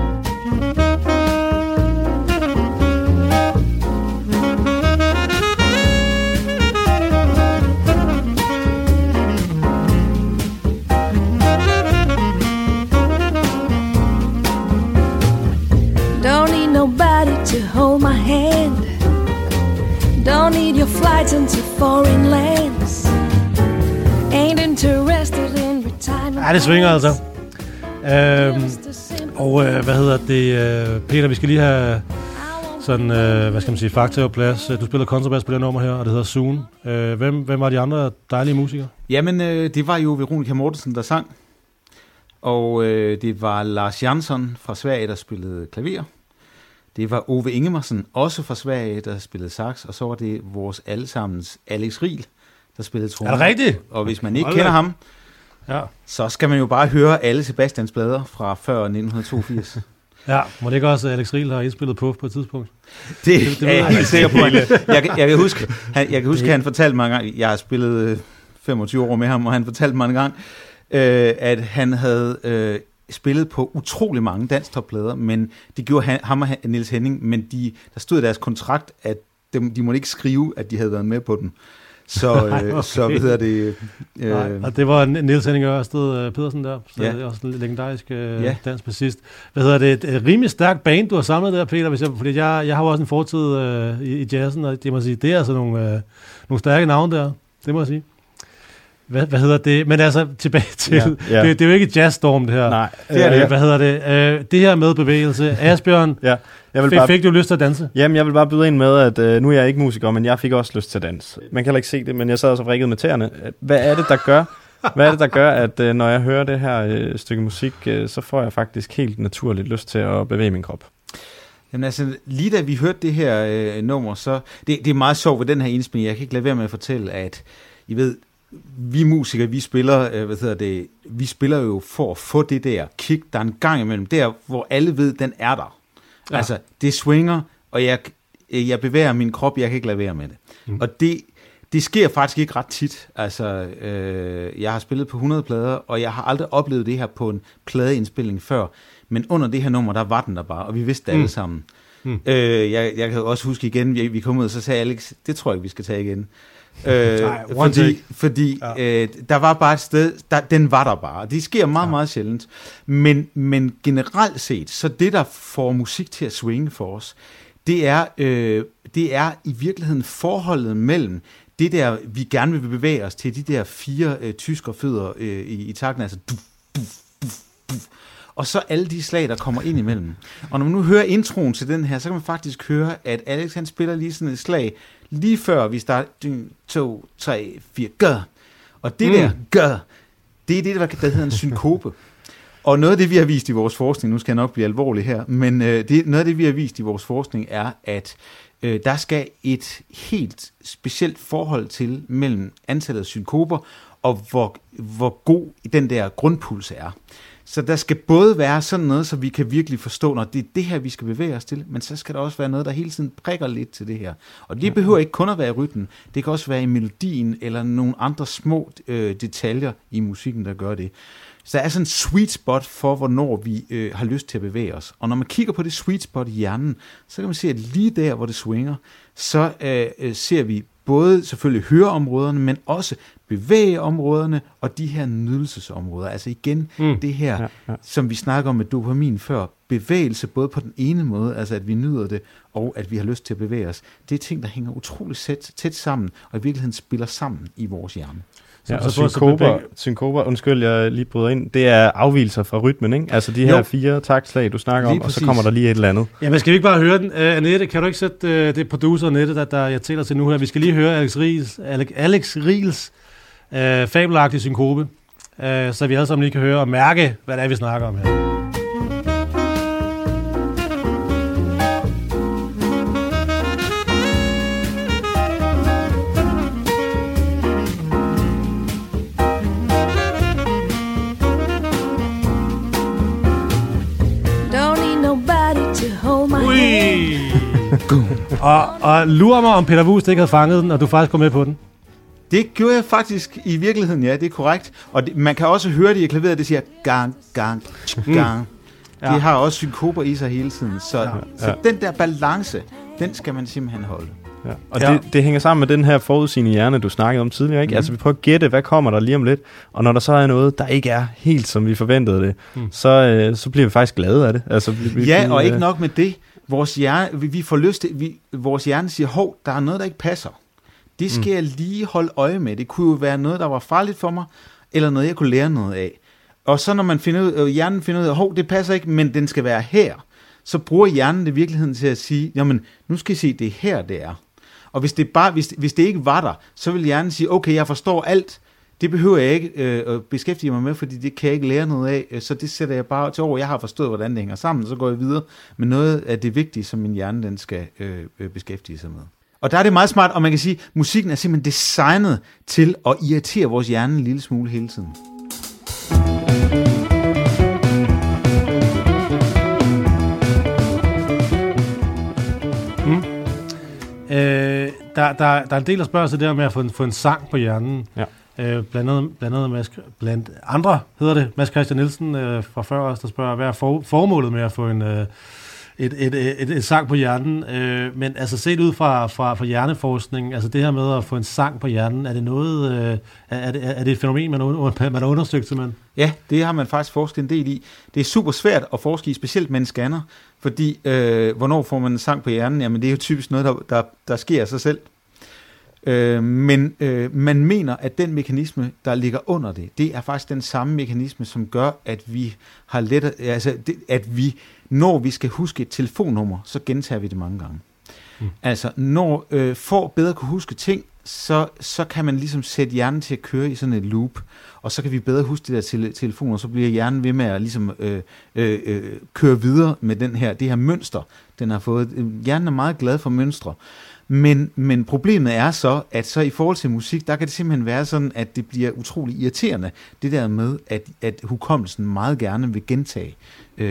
Hold my hand. Don't need your flights into foreign lands. Ain't interested in retirement. Ja, det svinger altså. Og hvad hedder det, Peter, vi skal lige have sådan, hvad skal man sige, fakta og plads. Du spiller kontrabas på det nummer her, og det hedder Soon. Hvem var de andre dejlige musikere? Jamen, det var jo Veronica Mortensen, der sang. Og det var Lars Jansson fra Sverige, der spillede klaver. Det var Ove Ingemarsen, også fra Sverige, der spillede sax, og så var det vores allesammens Alex Riel, der spillede trommer. Er det rigtigt? Og hvis man ikke kender ham, så skal man jo bare høre alle Sebastians plader fra før 1982. Ja, må det ikke også, at Alex Riel har indspillet Puff på et tidspunkt? Det er jeg helt sikker på. Jeg kan huske, at han fortalte mange gange, jeg har spillet 25 år med ham, og han fortalte mange gange, at han havde spillet på utrolig mange danstopplader, men det gjorde ham og Niels Henning, men der stod i deres kontrakt, at de måtte ikke skrive, at de havde været med på den. Så hvad hedder det? Og det var Niels Henning Ørsted Pedersen der, så det er også en legendarisk dansk bassist. Hvad hedder det? Et rimelig stærkt band, du har samlet der, Peter, fordi jeg har jo også en fortid i jazzen, og det må sige, det er altså nogle stærke navne der, det må jeg sige. Hvad hedder det? Men altså, tilbage til... Ja. Det er jo ikke jazzstorm, det her. Nej, det er det. Hvad hedder det? Det her med bevægelse. Asbjørn, fik du lyst til at danse? Jamen, jeg vil bare byde ind med, at nu er jeg ikke musiker, men jeg fik også lyst til at danse. Man kan heller ikke se det, men jeg sad også vrikket med tæerne. Hvad er det, der gør, at når jeg hører det her stykke musik, så får jeg faktisk helt naturligt lyst til at bevæge min krop? Jamen altså, lige da vi hørte det her nummer, så... Det er meget sjovt ved den her indspilning. Jeg kan ikke lade være med at fortælle, at I ved... Vi musikere, vi spiller jo for at få det der kick, der en gang imellem, der hvor alle ved, den er der. Ja. Altså, det swinger, og jeg bevæger min krop, jeg kan ikke lade være med det. Og det sker faktisk ikke ret tit. Altså, jeg har spillet på 100 plader, og jeg har aldrig oplevet det her på en pladeindspilning før, men under det her nummer, der var den der bare, og vi vidste det alle sammen. Jeg kan også huske igen, vi kom ud, og så sagde Alex, det tror jeg ikke, vi skal tage igen. Fordi der var bare et sted, den var der bare. Det sker meget sjældent. Men generelt set, så det, der får musik til at swinge for os, det er i virkeligheden forholdet mellem det der, vi gerne vil bevæge os til, de der 4 tyskerfødder i takten, altså og så alle de slag, der kommer ind imellem. Og når man nu hører introen til den her, så kan man faktisk høre, at Alex han spiller lige sådan et slag, lige før vi starter 1, 2, 3, 4, gør. Og det der gør, det er det, der hedder en synkope. Og noget af det, vi har vist i vores forskning, nu skal jeg nok blive alvorlig her, men noget af det, vi har vist i vores forskning, er, at der skal et helt specielt forhold til mellem antallet af synkoper, og hvor god den der grundpuls er. Så der skal både være sådan noget, så vi kan virkelig forstå, når det er det her, vi skal bevæge os til, men så skal der også være noget, der hele tiden prikker lidt til det her. Og det behøver ikke kun at være i rytmen, det kan også være i melodien, eller nogle andre små detaljer i musikken, der gør det. Så der er sådan en sweet spot for, hvornår vi har lyst til at bevæge os. Og når man kigger på det sweet spot i hjernen, så kan man se, at lige der, hvor det swinger, så ser vi både selvfølgelig høreområderne, men også bevægeområderne og de her nydelsesområder. Altså igen, det her, som vi snakker om med dopamin før, bevægelse både på den ene måde, altså at vi nyder det, og at vi har lyst til at bevæge os. Det er ting, der hænger utroligt tæt sammen, og i virkeligheden spiller sammen i vores hjerne. Ja, og synkoper, undskyld, jeg lige bryder ind, det er afvigelser fra rytmen, ikke? Altså de her 4 taktslag, du snakker lige om, præcis. Og så kommer der lige et eller andet. Ja, men skal vi ikke bare høre den? Annette, kan du ikke sætte det producer Annette, der jeg tæller til nu her? Vi skal lige høre Alex Riels fabelagtige synkope, så vi alle sammen lige kan høre og mærke, hvad det er, vi snakker om her. Og lurer mig, om Peter Vuust ikke havde fanget den, og du faktisk kom med på den. Det gjorde jeg faktisk i virkeligheden, ja, det er korrekt. Og man kan også høre det i klaveret, det siger gang, gang, gang. Ja. Det har også synkoper i sig hele tiden. Så den der balance, den skal man simpelthen holde. Ja. Og det hænger sammen med den her forudsigende hjerne, du snakkede om tidligere, ikke? Altså vi prøver at gætte, hvad kommer der lige om lidt, og når der så er noget, der ikke er helt som vi forventede det, så bliver vi faktisk glade af det. Altså, og ikke nok med det. Vores hjerne, vi får lyst til, vores hjerne siger, hov, der er noget, der ikke passer. Det skal jeg lige holde øje med. Det kunne jo være noget, der var farligt for mig, eller noget, jeg kunne lære noget af. Og så når man hjernen finder ud af, hov, det passer ikke, men den skal være her, så bruger hjernen det i virkeligheden til at sige, jamen, nu skal I se, det er her, det er. Og hvis det ikke var der, så vil hjernen sige, okay, jeg forstår alt, det behøver jeg ikke at beskæftige mig med, fordi det kan jeg ikke lære noget af, så det sætter jeg bare til over. Jeg har forstået, hvordan det hænger sammen, så går jeg videre med noget af det vigtige, som min hjerne den skal beskæftige sig med. Og der er det meget smart, og man kan sige, at musikken er simpelthen designet til at irritere vores hjerne en lille smule hele tiden. Der er en del, der spørger sig der med at få en sang på hjernen. Ja. Blandt andre hedder det Mads Christian Nielsen fra før os, der spørger, hvad er formålet med at få et sang på hjernen? Men altså set ud fra hjerneforskning, altså det her med at få en sang på hjernen, er det noget, er det et fænomen, man har undersøgt simpelthen? Ja, det har man faktisk forsket en del i. Det er super svært at forske i, specielt med en scanner, fordi hvornår får man en sang på hjernen? Jamen det er jo typisk noget, der sker af sig selv. Men man mener, at den mekanisme, der ligger under det er faktisk den samme mekanisme, som gør, at vi har at vi, når vi skal huske et telefonnummer, så gentager vi det mange gange. Altså, når for bedre kunne huske ting, så kan man ligesom sætte hjernen til at køre i sådan et loop, og så kan vi bedre huske det der telefon, og så bliver hjernen ved med at ligesom køre videre med det her mønster, den har fået. Hjernen er meget glad for mønstre. Men problemet er så, at så i forhold til musik, der kan det simpelthen være sådan, at det bliver utrolig irriterende, det der med, at hukommelsen meget gerne vil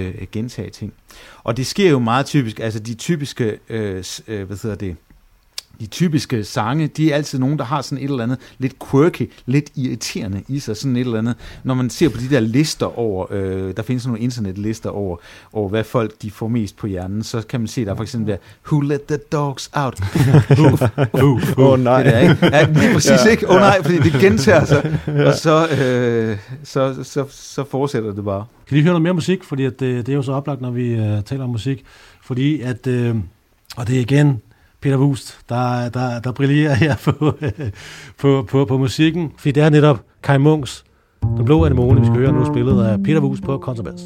gentage ting. Og det sker jo meget typisk, altså de typiske de typiske sange, de er altid nogen, der har sådan et eller andet lidt quirky, lidt irriterende i sig, sådan et eller andet. Når man ser på de der lister over, der findes nogle internetlister over hvad folk de får mest på hjernen, så kan man se, der for eksempel der, Who let the dogs out? Nej. Det der, ikke? Ja, lige præcis, ikke? Nej, fordi det gentager sig, og så fortsætter det bare. Kan vi høre noget mere musik? Fordi at, det er jo så oplagt, når vi taler om musik. Fordi at, og det er igen Peter Vuust, der brillerer her på musikken. Fordi det er netop Kaj Munks Den Blå Anemone, vi skal høre nu, spillet af Peter Vuust på kontrabas.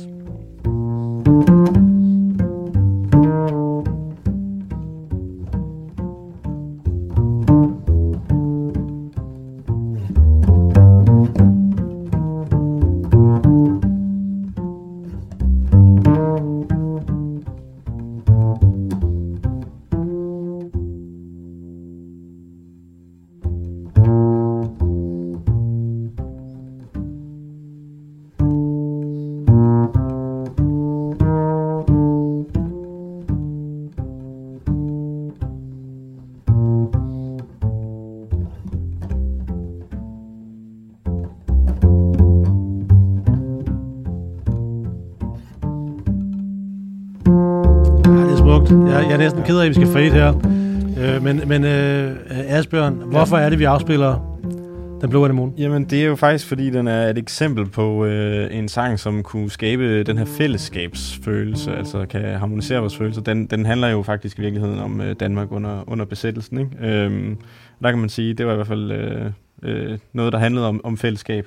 Jeg er næsten ked af, at vi skal fade her. Men Asbjørn, hvorfor er det, vi afspiller Den Blå Anemone? Jamen, det er jo faktisk, fordi den er et eksempel på en sang, som kunne skabe den her fællesskabsfølelse, altså kan harmonisere vores følelser. Den handler jo faktisk i virkeligheden om Danmark under besættelsen, ikke? Der kan man sige, det var i hvert fald noget, der handlede om fællesskab.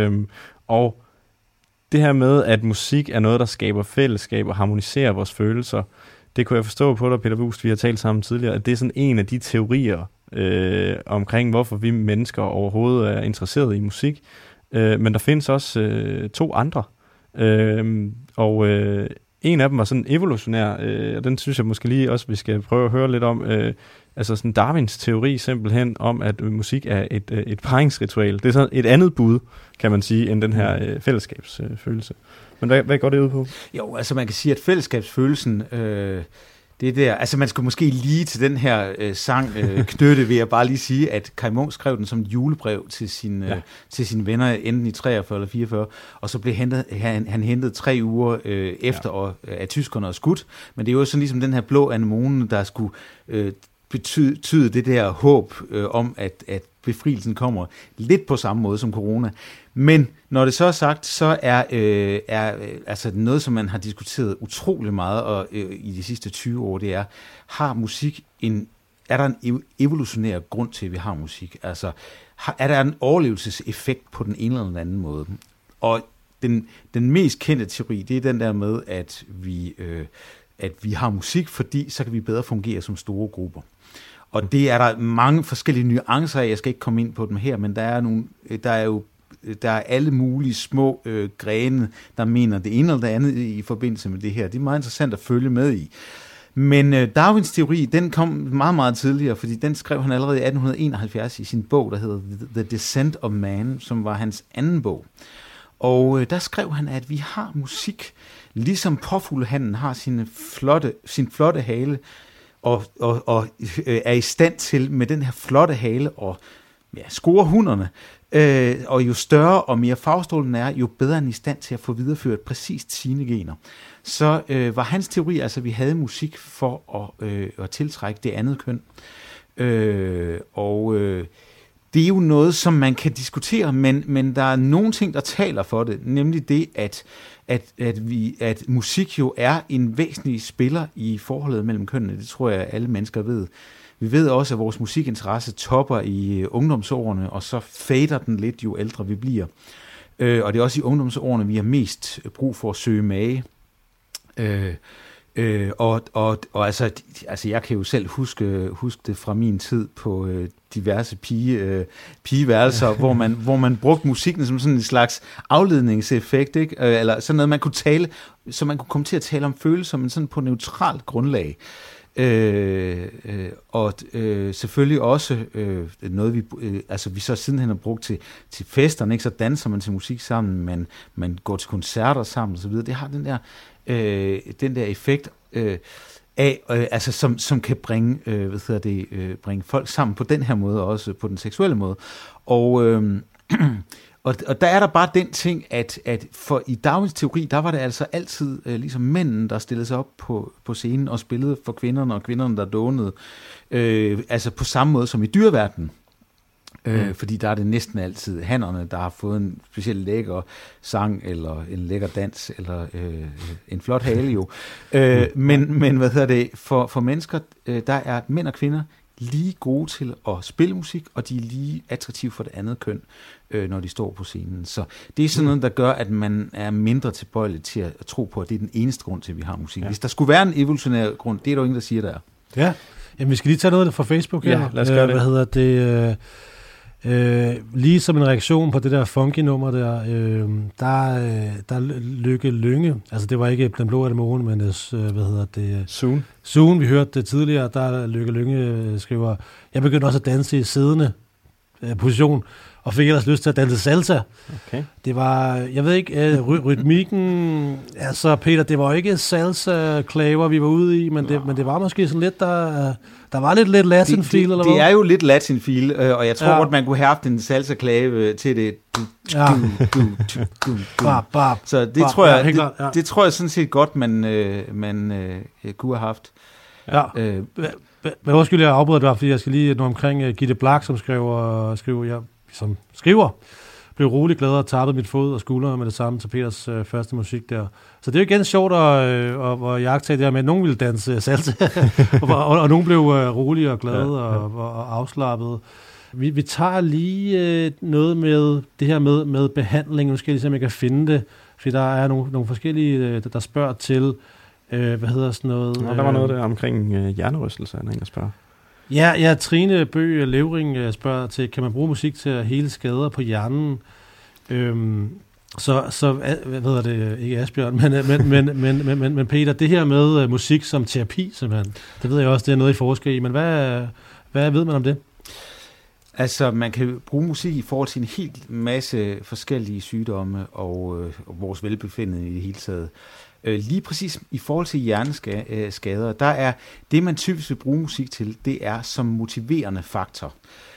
Og det her med, at musik er noget, der skaber fællesskab og harmoniserer vores følelser, det kunne jeg forstå på dig, Peter Vuust, vi har talt sammen tidligere, at det er sådan en af de teorier omkring, hvorfor vi mennesker overhovedet er interesseret i musik. Men der findes også 2 andre. Og en af dem var sådan evolutionær, og den synes jeg måske lige også, vi skal prøve at høre lidt om. Altså sådan Darwins teori simpelthen om, at musik er et parringsritual. Det er sådan et andet bud, kan man sige, end den her fællesskabsfølelse. Men hvad går det ud på? Jo, altså man kan sige, at fællesskabsfølelsen, det der, altså man skulle måske lige til den her sang knytte, vil jeg bare lige sige, at Kaj Munk skrev den som et julebrev til sine venner, enten i 43 eller 44, og så blev han hentet 3 uger efter af tyskerne og skudt, men det er jo sådan ligesom den her blå anemone, der skulle betyde det der håb om, at befrielsen kommer lidt på samme måde som corona. Men når det så er sagt, så er altså noget, som man har diskuteret utrolig meget og, i de sidste 20 år, det er, har musik er der en evolutionær grund til, at vi har musik? Altså, er der en overlevelseseffekt på den ene eller den anden måde? Og den mest kendte teori, det er den der med, at vi har musik, fordi så kan vi bedre fungere som store grupper. Og det er der mange forskellige nuancer af. Jeg skal ikke komme ind på dem her, men der er alle mulige små grene, der mener det ene eller det andet i forbindelse med det her. Det er meget interessant at følge med i. Men Darwins teori, den kom meget, meget tidligere, fordi den skrev han allerede i 1871 i sin bog, der hedder The Descent of Man, som var hans anden bog. Og der skrev han, at vi har musik, ligesom påfuglehannen har sin flotte hale, og er i stand til med den her flotte hale og score hunderne. Og jo større og mere farvestrålende er, jo bedre er den i stand til at få videreført præcist sine gener. Så var hans teori, altså at vi havde musik for at tiltrække det andet køn. Det er jo noget, som man kan diskutere, men der er nogle ting, der taler for det, nemlig det, at musik jo er en væsentlig spiller i forholdet mellem kønnene. Det tror jeg, alle mennesker ved. Vi ved også, at vores musikinteresse topper i ungdomsårene, og så fader den lidt, jo ældre vi bliver. Og det er også i ungdomsårene, vi har mest brug for at søge mage. Og altså jeg kan jo selv huske det fra min tid på diverse pigeværelser, hvor man brugte musikken som sådan en slags afledningseffekt, ikke? Eller sådan noget, man kunne tale, så man kunne komme til at tale om følelser, men sådan på neutralt grundlag. Selvfølgelig også noget vi så sidenhen har brugt til festerne, ikke? Så danser man til musik sammen, men man går til koncerter sammen og så videre. Det har den der effekt altså som kan bringe, bringe folk sammen på den her måde, også på den seksuelle måde. Og der er der bare den ting, at for i Darwins teori, der var det altså altid ligesom mænden, der stillede sig op på scenen og spillede for kvinderne, og kvinderne, der dånede. Altså på samme måde som i dyreverdenen. Fordi der er det næsten altid hannerne, der har fået en speciel lækker sang, eller en lækker dans, eller en flot hale jo. Men hvad hedder det, for mennesker, der er mænd og kvinder lige gode til at spille musik, og de er lige attraktive for det andet køn, når de står på scenen. Så det er sådan noget, der gør, at man er mindre tilbøjelig til at tro på, at det er den eneste grund til, at vi har musik. Ja. Hvis der skulle være en evolutionær grund, det er der jo ingen, der siger, der er. Ja, jamen vi skal lige tage noget fra Facebook her. Ja, lad os gøre det. Hvad hedder det? Lige som en reaktion på det der funky-nummer der Lykke Lynge, altså det var ikke Den Blå Anemone, men Soon, vi hørte det tidligere, der Lykke Lynge skriver, jeg begyndte også at danse i siddende position, og fik ellers lyst til at danse salsa. Okay. Det var, jeg ved ikke, rytmikken, altså Peter, det var ikke salsa-klaver, vi var ude i, men det var måske sådan lidt, der var lidt latin-feel, eller hvad? Det er jo lidt latin-feel, og jeg tror godt, man kunne have haft en salsa-klave til det. Så det tror jeg, det tror jeg sådan set godt, man kunne have haft. Ja. Men undskyld, jeg afbryder det, fordi jeg skal lige nå omkring Gitte Blak, som skriver, blev rolig glad og tappede mit fod og skulder med det samme til Peters første musik der. Så det er jo igen sjovt at jagtage det her med, at nogen ville danse salsa, og nogen blev rolige og glade og afslappede. Vi tager lige noget med det her med behandling. Nu skal jeg lige se, om jeg kan finde det, fordi der er nogle forskellige, der spørger til, hvad hedder sådan noget? Der var noget der omkring hjernerystelse, der spørger. Ja, Trine Bøge Levring spørger til, kan man bruge musik til at hele skader på hjernen? Så hvad hedder det, ikke Asbjørn, men Peter, det her med musik som terapi, simpelthen, det ved jeg også, det er noget, I forsker i, men hvad ved man om det? Altså, man kan bruge musik i forhold til en helt masse forskellige sygdomme og vores velbefindende i det hele taget. Lige præcis i forhold til hjerneskader, der er det, man typisk vil bruge musik til, det er som motiverende faktor.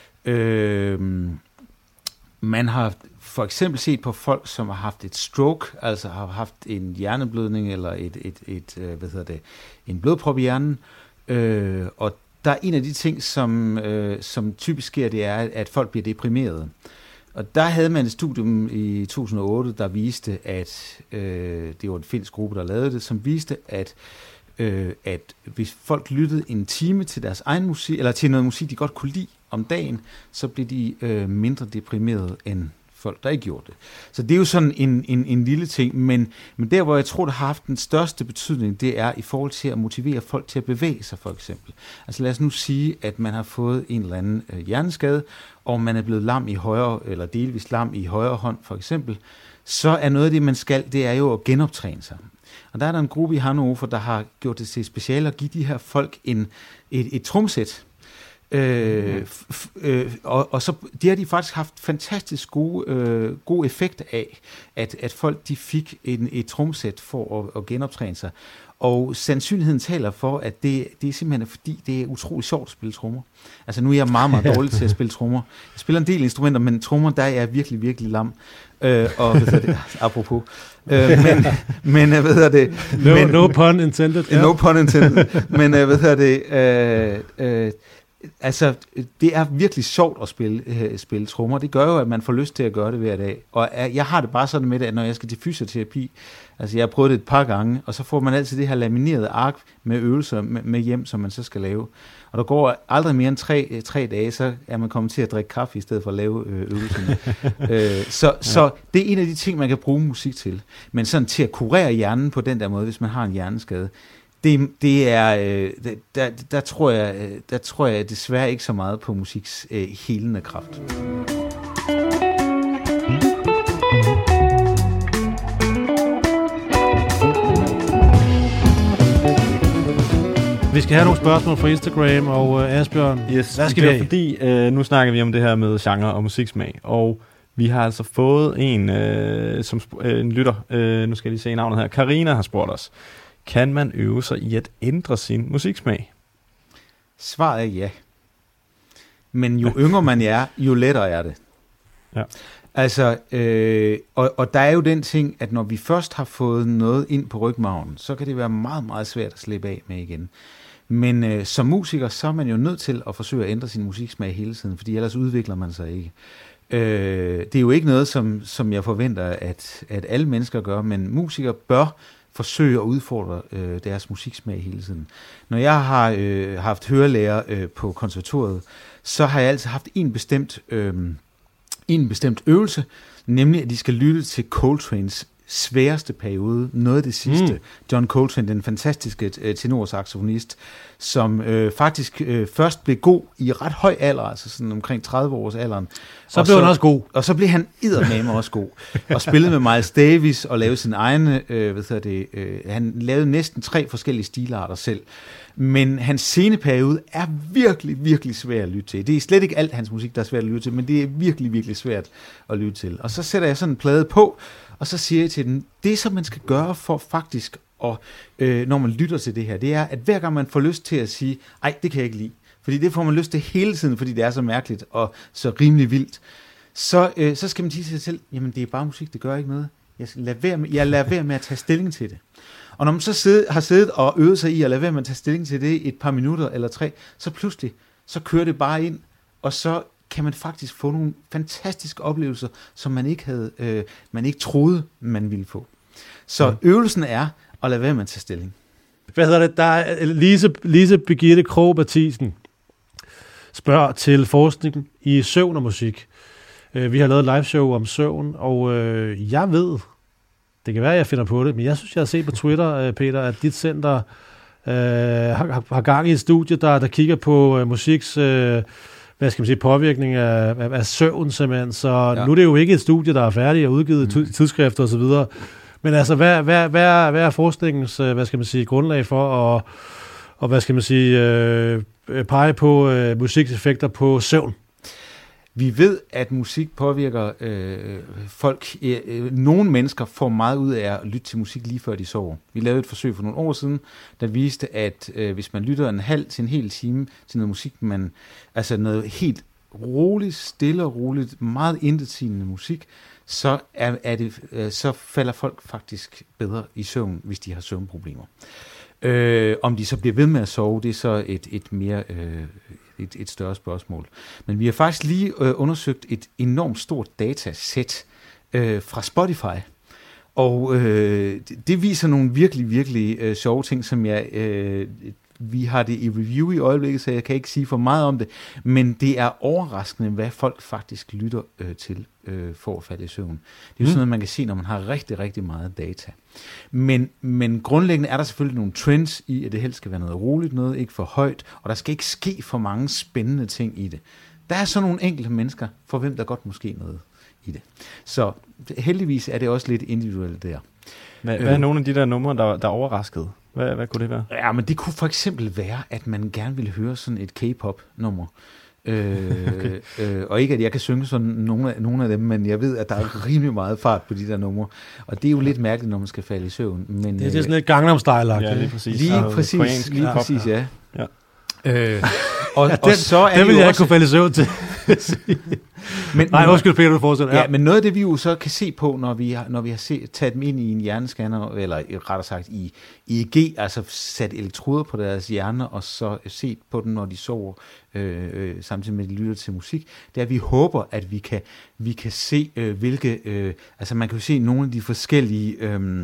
Man har for eksempel set på folk, som har haft et stroke, altså har haft en hjerneblødning eller en blodprop i hjernen, og der er en af de ting, som typisk sker, det er, at folk bliver deprimerede. Og der havde man et studium i 2008, der viste, at det var en finsk gruppe, der lavede det, som viste, at hvis folk lyttede en time til deres egen musik, eller til noget musik, de godt kunne lide om dagen, så blev de mindre deprimerede end folk, der ikke gjorde det. Så det er jo sådan en lille ting, men der, hvor jeg tror, det har haft den største betydning, det er i forhold til at motivere folk til at bevæge sig, for eksempel. Altså lad os nu sige, at man har fået en eller anden hjerneskade, og man er blevet lam i højre, eller delvist lam i højre hånd, for eksempel, så er noget af det, man skal, det er jo at genoptræne sig. Og der er der en gruppe i Hannover, der har gjort det til speciale at give de her folk et tromsæt. Og så det har de faktisk haft fantastisk god effekt af, at folk de fik et tromsæt for at genoptræne sig. Og sandsynligheden taler for, at det er simpelthen fordi, det er utrolig sjovt at spille trommer. Altså nu er jeg meget, meget dårlig til at spille trommer. Jeg spiller en del instrumenter, men trommer, der er jeg virkelig, virkelig lam. Og hvad det, apropos. Men hvad hedder det? No pun intended. No pun intended. Men hvad hedder det? Altså, det er virkelig sjovt at spille trommer. Det gør jo, at man får lyst til at gøre det hver dag. Og jeg har det bare sådan med det, at når jeg skal til fysioterapi, altså jeg har prøvet det et par gange, og så får man altid det her laminerede ark med øvelser med hjem, som man så skal lave. Og der går aldrig mere end 3 dage, så er man kommet til at drikke kaffe i stedet for at lave øvelserne. Så det er en af de ting, man kan bruge musik til. Men sådan til at kurere hjernen på den der måde, hvis man har en hjerneskade, det er, der tror jeg desværre ikke så meget på musiks helende kraft. Vi skal have nogle spørgsmål fra Instagram og Asbjørn. Yes, hvad skal vi have? Fordi nu snakker vi om det her med genre og musiksmag, og vi har altså fået en lytter, nu skal jeg lige se navnet her, Karina har spurgt os. Kan man øve sig i at ændre sin musiksmag? Svaret er ja. Men jo yngre man er, jo lettere er det. Ja. Altså, og der er jo den ting, at når vi først har fået noget ind på rygmarven, så kan det være meget, meget svært at slippe af med igen. Men som musiker, så er man jo nødt til at forsøge at ændre sin musiksmag hele tiden, fordi ellers udvikler man sig ikke. Det er jo ikke noget, som jeg forventer, at alle mennesker gør, men musikere bør forsøge at udfordre deres musiksmag hele tiden. Når jeg har haft hørelærer på konservatoriet, så har jeg altid haft en bestemt øvelse, nemlig at de skal lytte til Coltranes sværeste periode, noget af det sidste. John Coltrane, den fantastiske tenorsaxofonist, som faktisk først blev god i ret høj alder, altså sådan omkring 30 års alderen. Så blev han også god. Og så blev han eddermame også god. Og spillede med Miles Davis og lavede sin egne, han lavede næsten 3 forskellige stilarter selv. Men hans sceneperiode er virkelig, virkelig svær at lytte til. Det er slet ikke alt hans musik, der er svært at lytte til, men det er virkelig, virkelig svært at lytte til. Og så sætter jeg sådan en plade på, og så siger jeg til den, det som man skal gøre for faktisk, og når man lytter til det her, det er, at hver gang man får lyst til at sige, ej, det kan jeg ikke lide, fordi det får man lyst til hele tiden, fordi det er så mærkeligt og så rimelig vildt, så skal man sige til sig selv, jamen det er bare musik, det gør ikke noget. Jeg lader være med at tage stilling til det. Og når man så har siddet og øvet sig i at lade være med at tage stilling til det et par minutter eller 3, så pludselig, så kører det bare ind, og så kan man faktisk få nogle fantastiske oplevelser, som man ikke troede, man ville få. Så øvelsen er at lade være med at tage stilling. Hvad hedder det? Der er Lise Birgitte Krog Mathisen spørger til forskningen i søvn og musik. Vi har lavet et live show om søvn, og jeg ved, det kan være, at jeg finder på det, men jeg synes, jeg har set på Twitter, Peter, at dit center har gang i et studie, der kigger på musiks påvirkning af søvn simpelthen. Så nu er det jo ikke et studie, der er færdigt og udgivet tidsskrifter og så videre. Men altså, hvad er forskningens grundlag for at pege på musikseffekter på søvn? Vi ved, at musik påvirker folk. Nogle mennesker får meget ud af at lytte til musik lige før de sover. Vi lavede et forsøg for nogle år siden, der viste, at hvis man lytter en halv til en hel time til noget musik, altså noget helt roligt, stille og roligt, meget intetsigende musik, så falder folk faktisk bedre i søvn, hvis de har søvnproblemer. Om de så bliver ved med at sove, det er så et større spørgsmål. Men vi har faktisk lige undersøgt et enormt stort datasæt fra Spotify, og det viser nogle virkelig, virkelig sjove ting, som vi har det i review i øjeblikket, så jeg kan ikke sige for meget om det, men det er overraskende, hvad folk faktisk lytter til for at falde i søvn. Det er jo sådan noget, man kan se, når man har rigtig, rigtig meget data. Men grundlæggende er der selvfølgelig nogle trends i, at det helst skal være noget roligt, noget ikke for højt, og der skal ikke ske for mange spændende ting i det. Der er så nogle enkelte mennesker, for hvem der godt måske noget i det. Så heldigvis er det også lidt individuelt der. Hvad er nogle af de der numre, der er overrasket? Hvad kunne det være? Ja, men det kunne for eksempel være, at man gerne ville høre sådan et K-pop-nummer. Og ikke at jeg kan synge sådan nogle af dem, men jeg ved, at der er rimelig meget fart på de der numre. Og det er jo lidt mærkeligt, når man skal falde i søvn. Men, det er sådan lidt Gangnam Style-agtigt. Ja, lige præcis. Lige præcis, ja. Og så er det vil jeg ikke kunne falde i søvn til. Nej, undskyld Peter, du fortsætter. Ja, men noget af det, vi jo så kan se på, når vi har taget dem ind i en hjernescanner, eller rettere sagt i EEG, altså sat elektroder på deres hjerner, og så set på dem, når de sover, samtidig med at de lytter til musik, det er, at vi håber, at vi kan se, hvilke... altså man kan jo se nogle af de forskellige...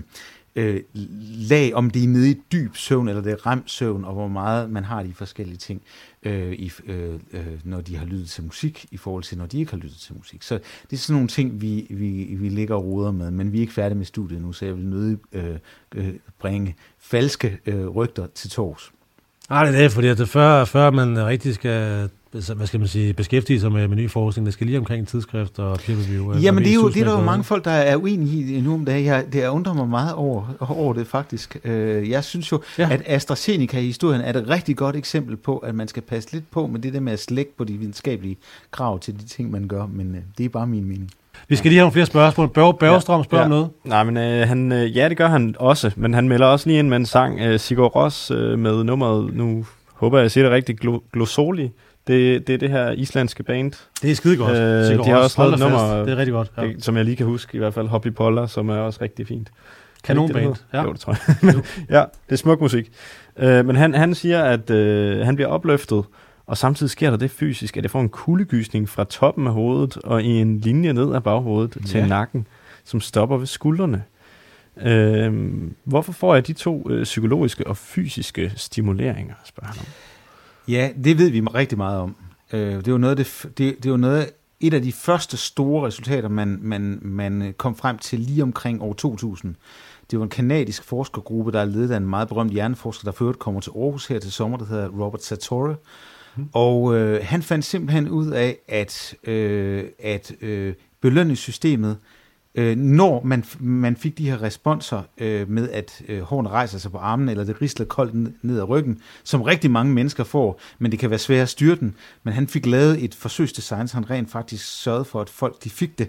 lag, om det er nede i dyb søvn, eller det er REM-søvn, og hvor meget man har de forskellige ting, når de har lyttet til musik, i forhold til, når de ikke har lyttet til musik. Så det er sådan nogle ting, vi ligger og roder med, men vi er ikke færdige med studiet nu, så jeg vil nødig bringe falske rygter til tors. Nej, det er det, fordi at før man rigtig skal hvad skal man sige, beskæftige sig med ny forskning. Der skal lige omkring tidsskrift og peer review. Jamen, det er der jo mange folk, der er uenige i nu om dagen. Det undrer mig meget over det, faktisk. Jeg synes jo, at AstraZeneca-historien er et rigtig godt eksempel på, at man skal passe lidt på med det der med at slække på de videnskabelige krav til de ting, man gør. Men det er bare min mening. Vi skal lige have nogle flere spørgsmål. Børgestrøm spørger om noget. Nej, men det gør han også. Men han melder også lige ind med en sang. Sigur Rós med nummeret, nu håber jeg siger det rigtigt, Glosoli. Det er det her islandske band. Det er skide godt. De har også lavet nummer, det er rigtig godt. Ja. Som jeg lige kan huske, i hvert fald Hobby Poller, som er også rigtig fint. Kanonband. Ja. Jo, det tror jeg. Ja, det er smuk musik. Men han siger, at han bliver opløftet, og samtidig sker der det fysisk, at jeg får en kuldegysning fra toppen af hovedet, og i en linje ned ad baghovedet til nakken, som stopper ved skuldrene. Hvorfor får jeg de to psykologiske og fysiske stimuleringer, spørger han om. Ja, det ved vi rigtig meget om. Det er jo et af de første store resultater, man kom frem til lige omkring år 2000. Det var en kanadisk forskergruppe, der er ledet af en meget berømt hjerneforsker, der for øvrigt kommer til Aarhus her til sommer, der hedder Robert Sartori. Og han fandt simpelthen ud af, at belønningssystemet, når man fik de her responser med, at hårene rejser sig på armen, eller det risler koldt ned ad ryggen, som rigtig mange mennesker får, men det kan være svært at styre den. Men han fik lavet et forsøgsdesign, så han rent faktisk sørgede for, at folk de fik det.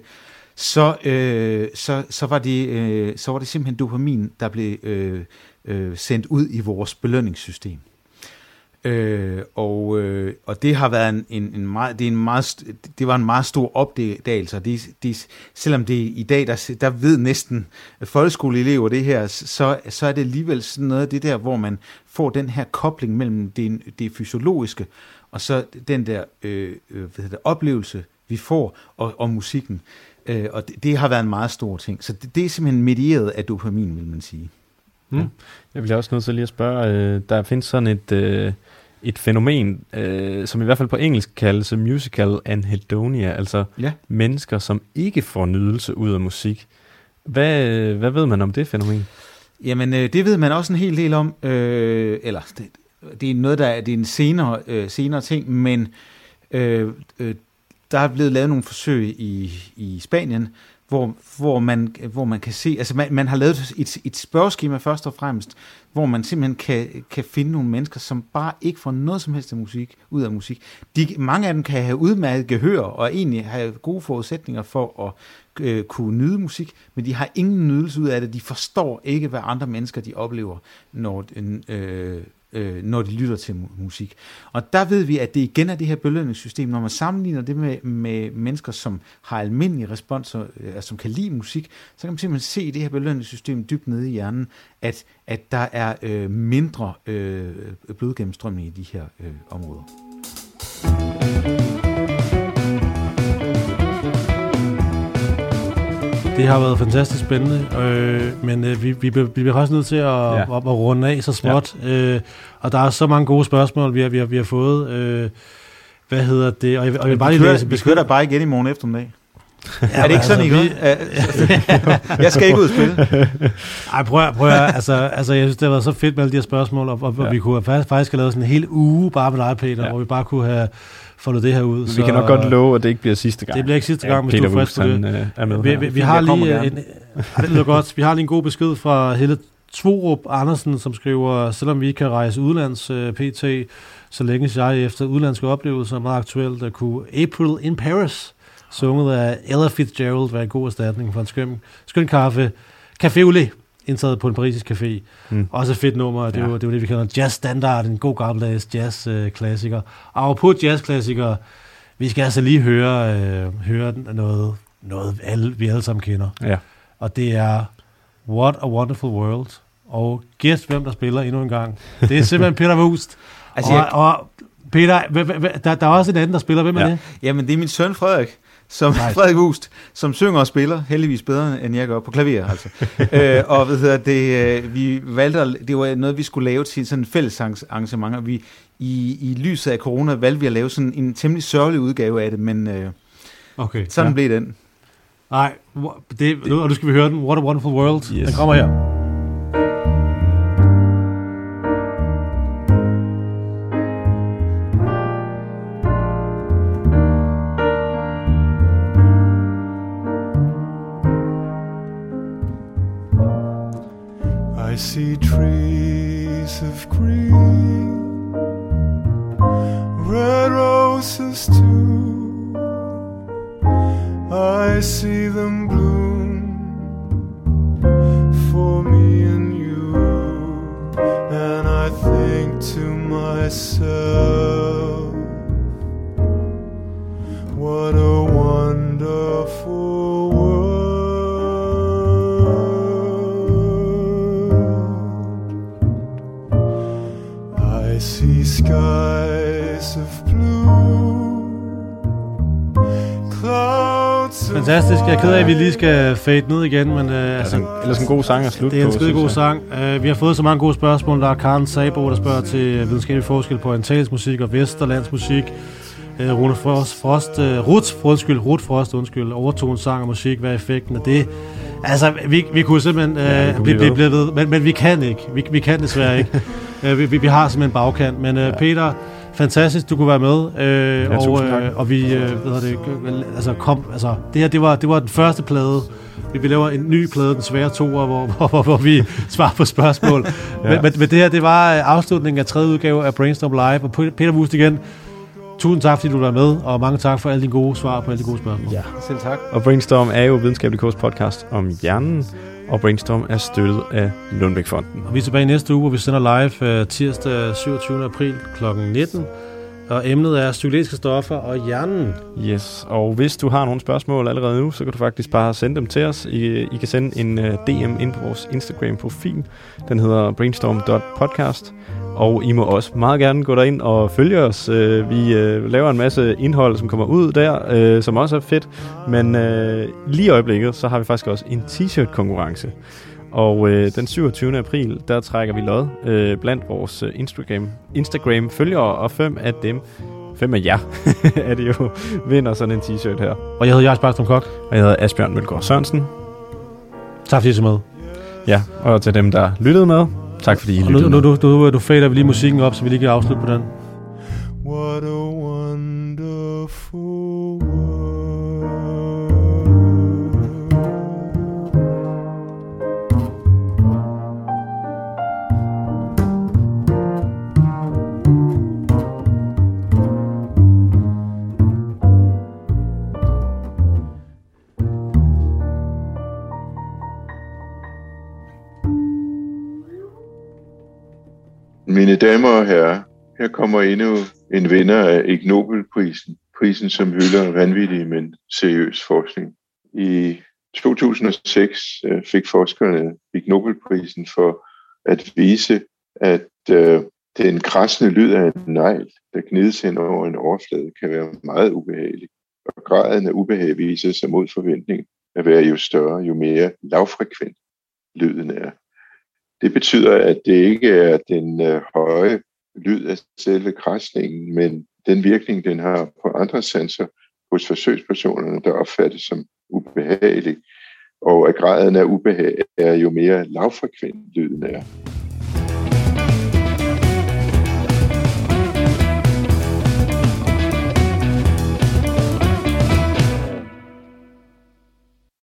Så var det simpelthen dopamin, der blev sendt ud i vores belønningssystem. Og det har været det var en meget stor opdagelse. Selvom det i dag der ved næsten folkeskoleelever det her, så er det alligevel sådan noget af det der, hvor man får den her kobling mellem det fysiologiske og så den der oplevelse vi får og musikken. Og det har været en meget stor ting. Så det er simpelthen medieret af dopamin, vil man sige. Ja. Jeg bliver også nødt til lige at spørge, der findes sådan et fænomen, som i hvert fald på engelsk kaldes musical anhedonia, altså mennesker, som ikke får nydelse ud af musik. Hvad ved man om det fænomen? Jamen, det ved man også en hel del om, det er noget, det er en senere ting, men der er blevet lavet nogle forsøg i Spanien, hvor man kan se, altså man har lavet et spørgeskema først og fremmest, hvor man simpelthen kan finde nogle mennesker, som bare ikke får noget som helst ud af musik. Mange af dem kan have udmærket gehør, og egentlig have gode forudsætninger for at kunne nyde musik, men de har ingen nydelse ud af det. De forstår ikke, hvad andre mennesker de oplever, når de lytter til musik. Og der ved vi, at det igen er det her belønningssystem. Når man sammenligner det med mennesker, som har almindelige responser, som kan lide musik, så kan man simpelthen se i det her belønningssystem dybt nede i hjernen, at der er mindre blodgennemstrømning i de her områder. Det har været fantastisk spændende, men vi bliver også nødt til at runde af så småt. Ja. Og der er så mange gode spørgsmål, vi har fået. Hvad hedder det? Og jeg vil bare lige læse. Vi kører der bare igen i morgen eftermiddag. Ja, er det ikke sådan, I gør? Jeg skal ikke ud og spille. Ej, prøv altså, jeg synes, det har været så fedt med alle de her spørgsmål, og vi kunne faktisk have lavet sådan en hel uge bare med dig, Peter, hvor vi bare kunne have foldet det her ud. Vi kan nok godt love, at det ikke bliver sidste gang. Det bliver ikke sidste gang, hvis du er frisk på det. Vi har lige det lyder godt. Vi har lige en god besked fra Helle Tvorup Andersen, som skriver, selvom vi ikke kan rejse udlands pt., så længe jeg efter udlandske oplevelser er meget aktuelt, at kunne April in Paris, sunget af Ella Fitzgerald, være en god erstatning for en skøn kaffe. Café au lait, indtaget på en parisisk café. Også et fedt nummer. Det er jo det, vi kalder jazz standard, en god gammeldags jazz-klassiker. Og på jazz-klassikere, vi skal altså lige høre noget vi alle sammen kender. Ja. Og det er What a Wonderful World. Og gæt, hvem der spiller endnu en gang. Det er simpelthen Peter Vuust. Og Peter, der er også en anden, der spiller. Hvem er det? Jamen, det er min søn Frederik. Frederik Vuust, som synger og spiller, heldigvis bedre, end jeg gør på klaver, altså. Og vi valgte, det var noget, vi skulle lave til sådan en fælles arrangement, og vi i lyset af corona valgte vi at lave sådan en temmelig sørgelig udgave af det, men sådan blev den. Nej, og nu skal vi høre den, What a Wonderful World. Yes. Den kommer her. I see trees of green, red roses too. I see them bloom for me and you, and I think to myself, what a wonderful world. I see skies of blue, clouds of Fantastisk. Jeg er ked af, at vi lige skal fade ned igen, men Ellers en god sang at slutte på. det er en skide god sang. Vi har fået så mange gode spørgsmål. Der er Karen Sabo, der spørger til videnskabelig forskel på orientalsk musik og vesterlands musik. Ruth Frost, overtonet sang og musik, hvad er effekten af det? Altså, vi kunne simpelthen blive ved, men vi kan ikke. Vi kan desværre ikke. Vi har simpelthen bagkant, men Peter, fantastisk, du kunne være med. Og vi, det her, det var den første plade. Vi laver en ny plade, den svære toer, hvor vi svarer på spørgsmål. Men det her, det var afslutningen af 3. udgave af Brainstorm Live, og Peter Woest igen. Tusind tak, fordi du var med, og mange tak for alle dine gode svar på alle de gode spørgsmål. Ja, selv tak. Og Brainstorm er jo Videnskabelig K's podcast om hjernen, og Brainstorm er støttet af Lundbeck-fonden. Og vi er tilbage næste uge, hvor vi sender live tirsdag 27. april kl. 19. Og emnet er psykedeliske stoffer og hjernen. Yes, og hvis du har nogle spørgsmål allerede nu, så kan du faktisk bare sende dem til os. I kan sende en DM ind på vores Instagram-profil. Den hedder brainstorm.podcast. Og I må også meget gerne gå derind og følge os. Vi laver en masse indhold, som kommer ud der, som også er fedt. Men lige i øjeblikket, så har vi faktisk også en t-shirt-konkurrence. Og den 27. april, der trækker vi lod blandt vores Instagram-følgere, og 5 af jer, er det jo, vinder sådan en t-shirt her. Og jeg hedder Jars Bakstrøm Kok. Og jeg hedder Asbjørn Mølgaard Sørensen. Tak fordi I så med. Ja, og til dem, der lyttede med, tak fordi I lyttede med. Nu fader vi lige musikken op, så vi lige kan afslutte på den. What a wonderful Mine damer og herrer, her kommer endnu en vinder af Ig Nobelprisen, prisen som hylder vanvittig, men seriøs forskning. I 2006 fik forskerne Ig Nobelprisen for at vise, at den kradsende lyd af en negl, der gnides hen over en overflade, kan være meget ubehagelig. Og graden af ubehag viser sig mod forventning at være jo større, jo mere lavfrekvent lyden er. Det betyder, at det ikke er den høje lyd af selve kradsningen, men den virkning, den har på andre sanser hos forsøgspersonerne, der opfattes som ubehagelig. Og at graden af ubehag er jo mere lavfrekvent lyden er.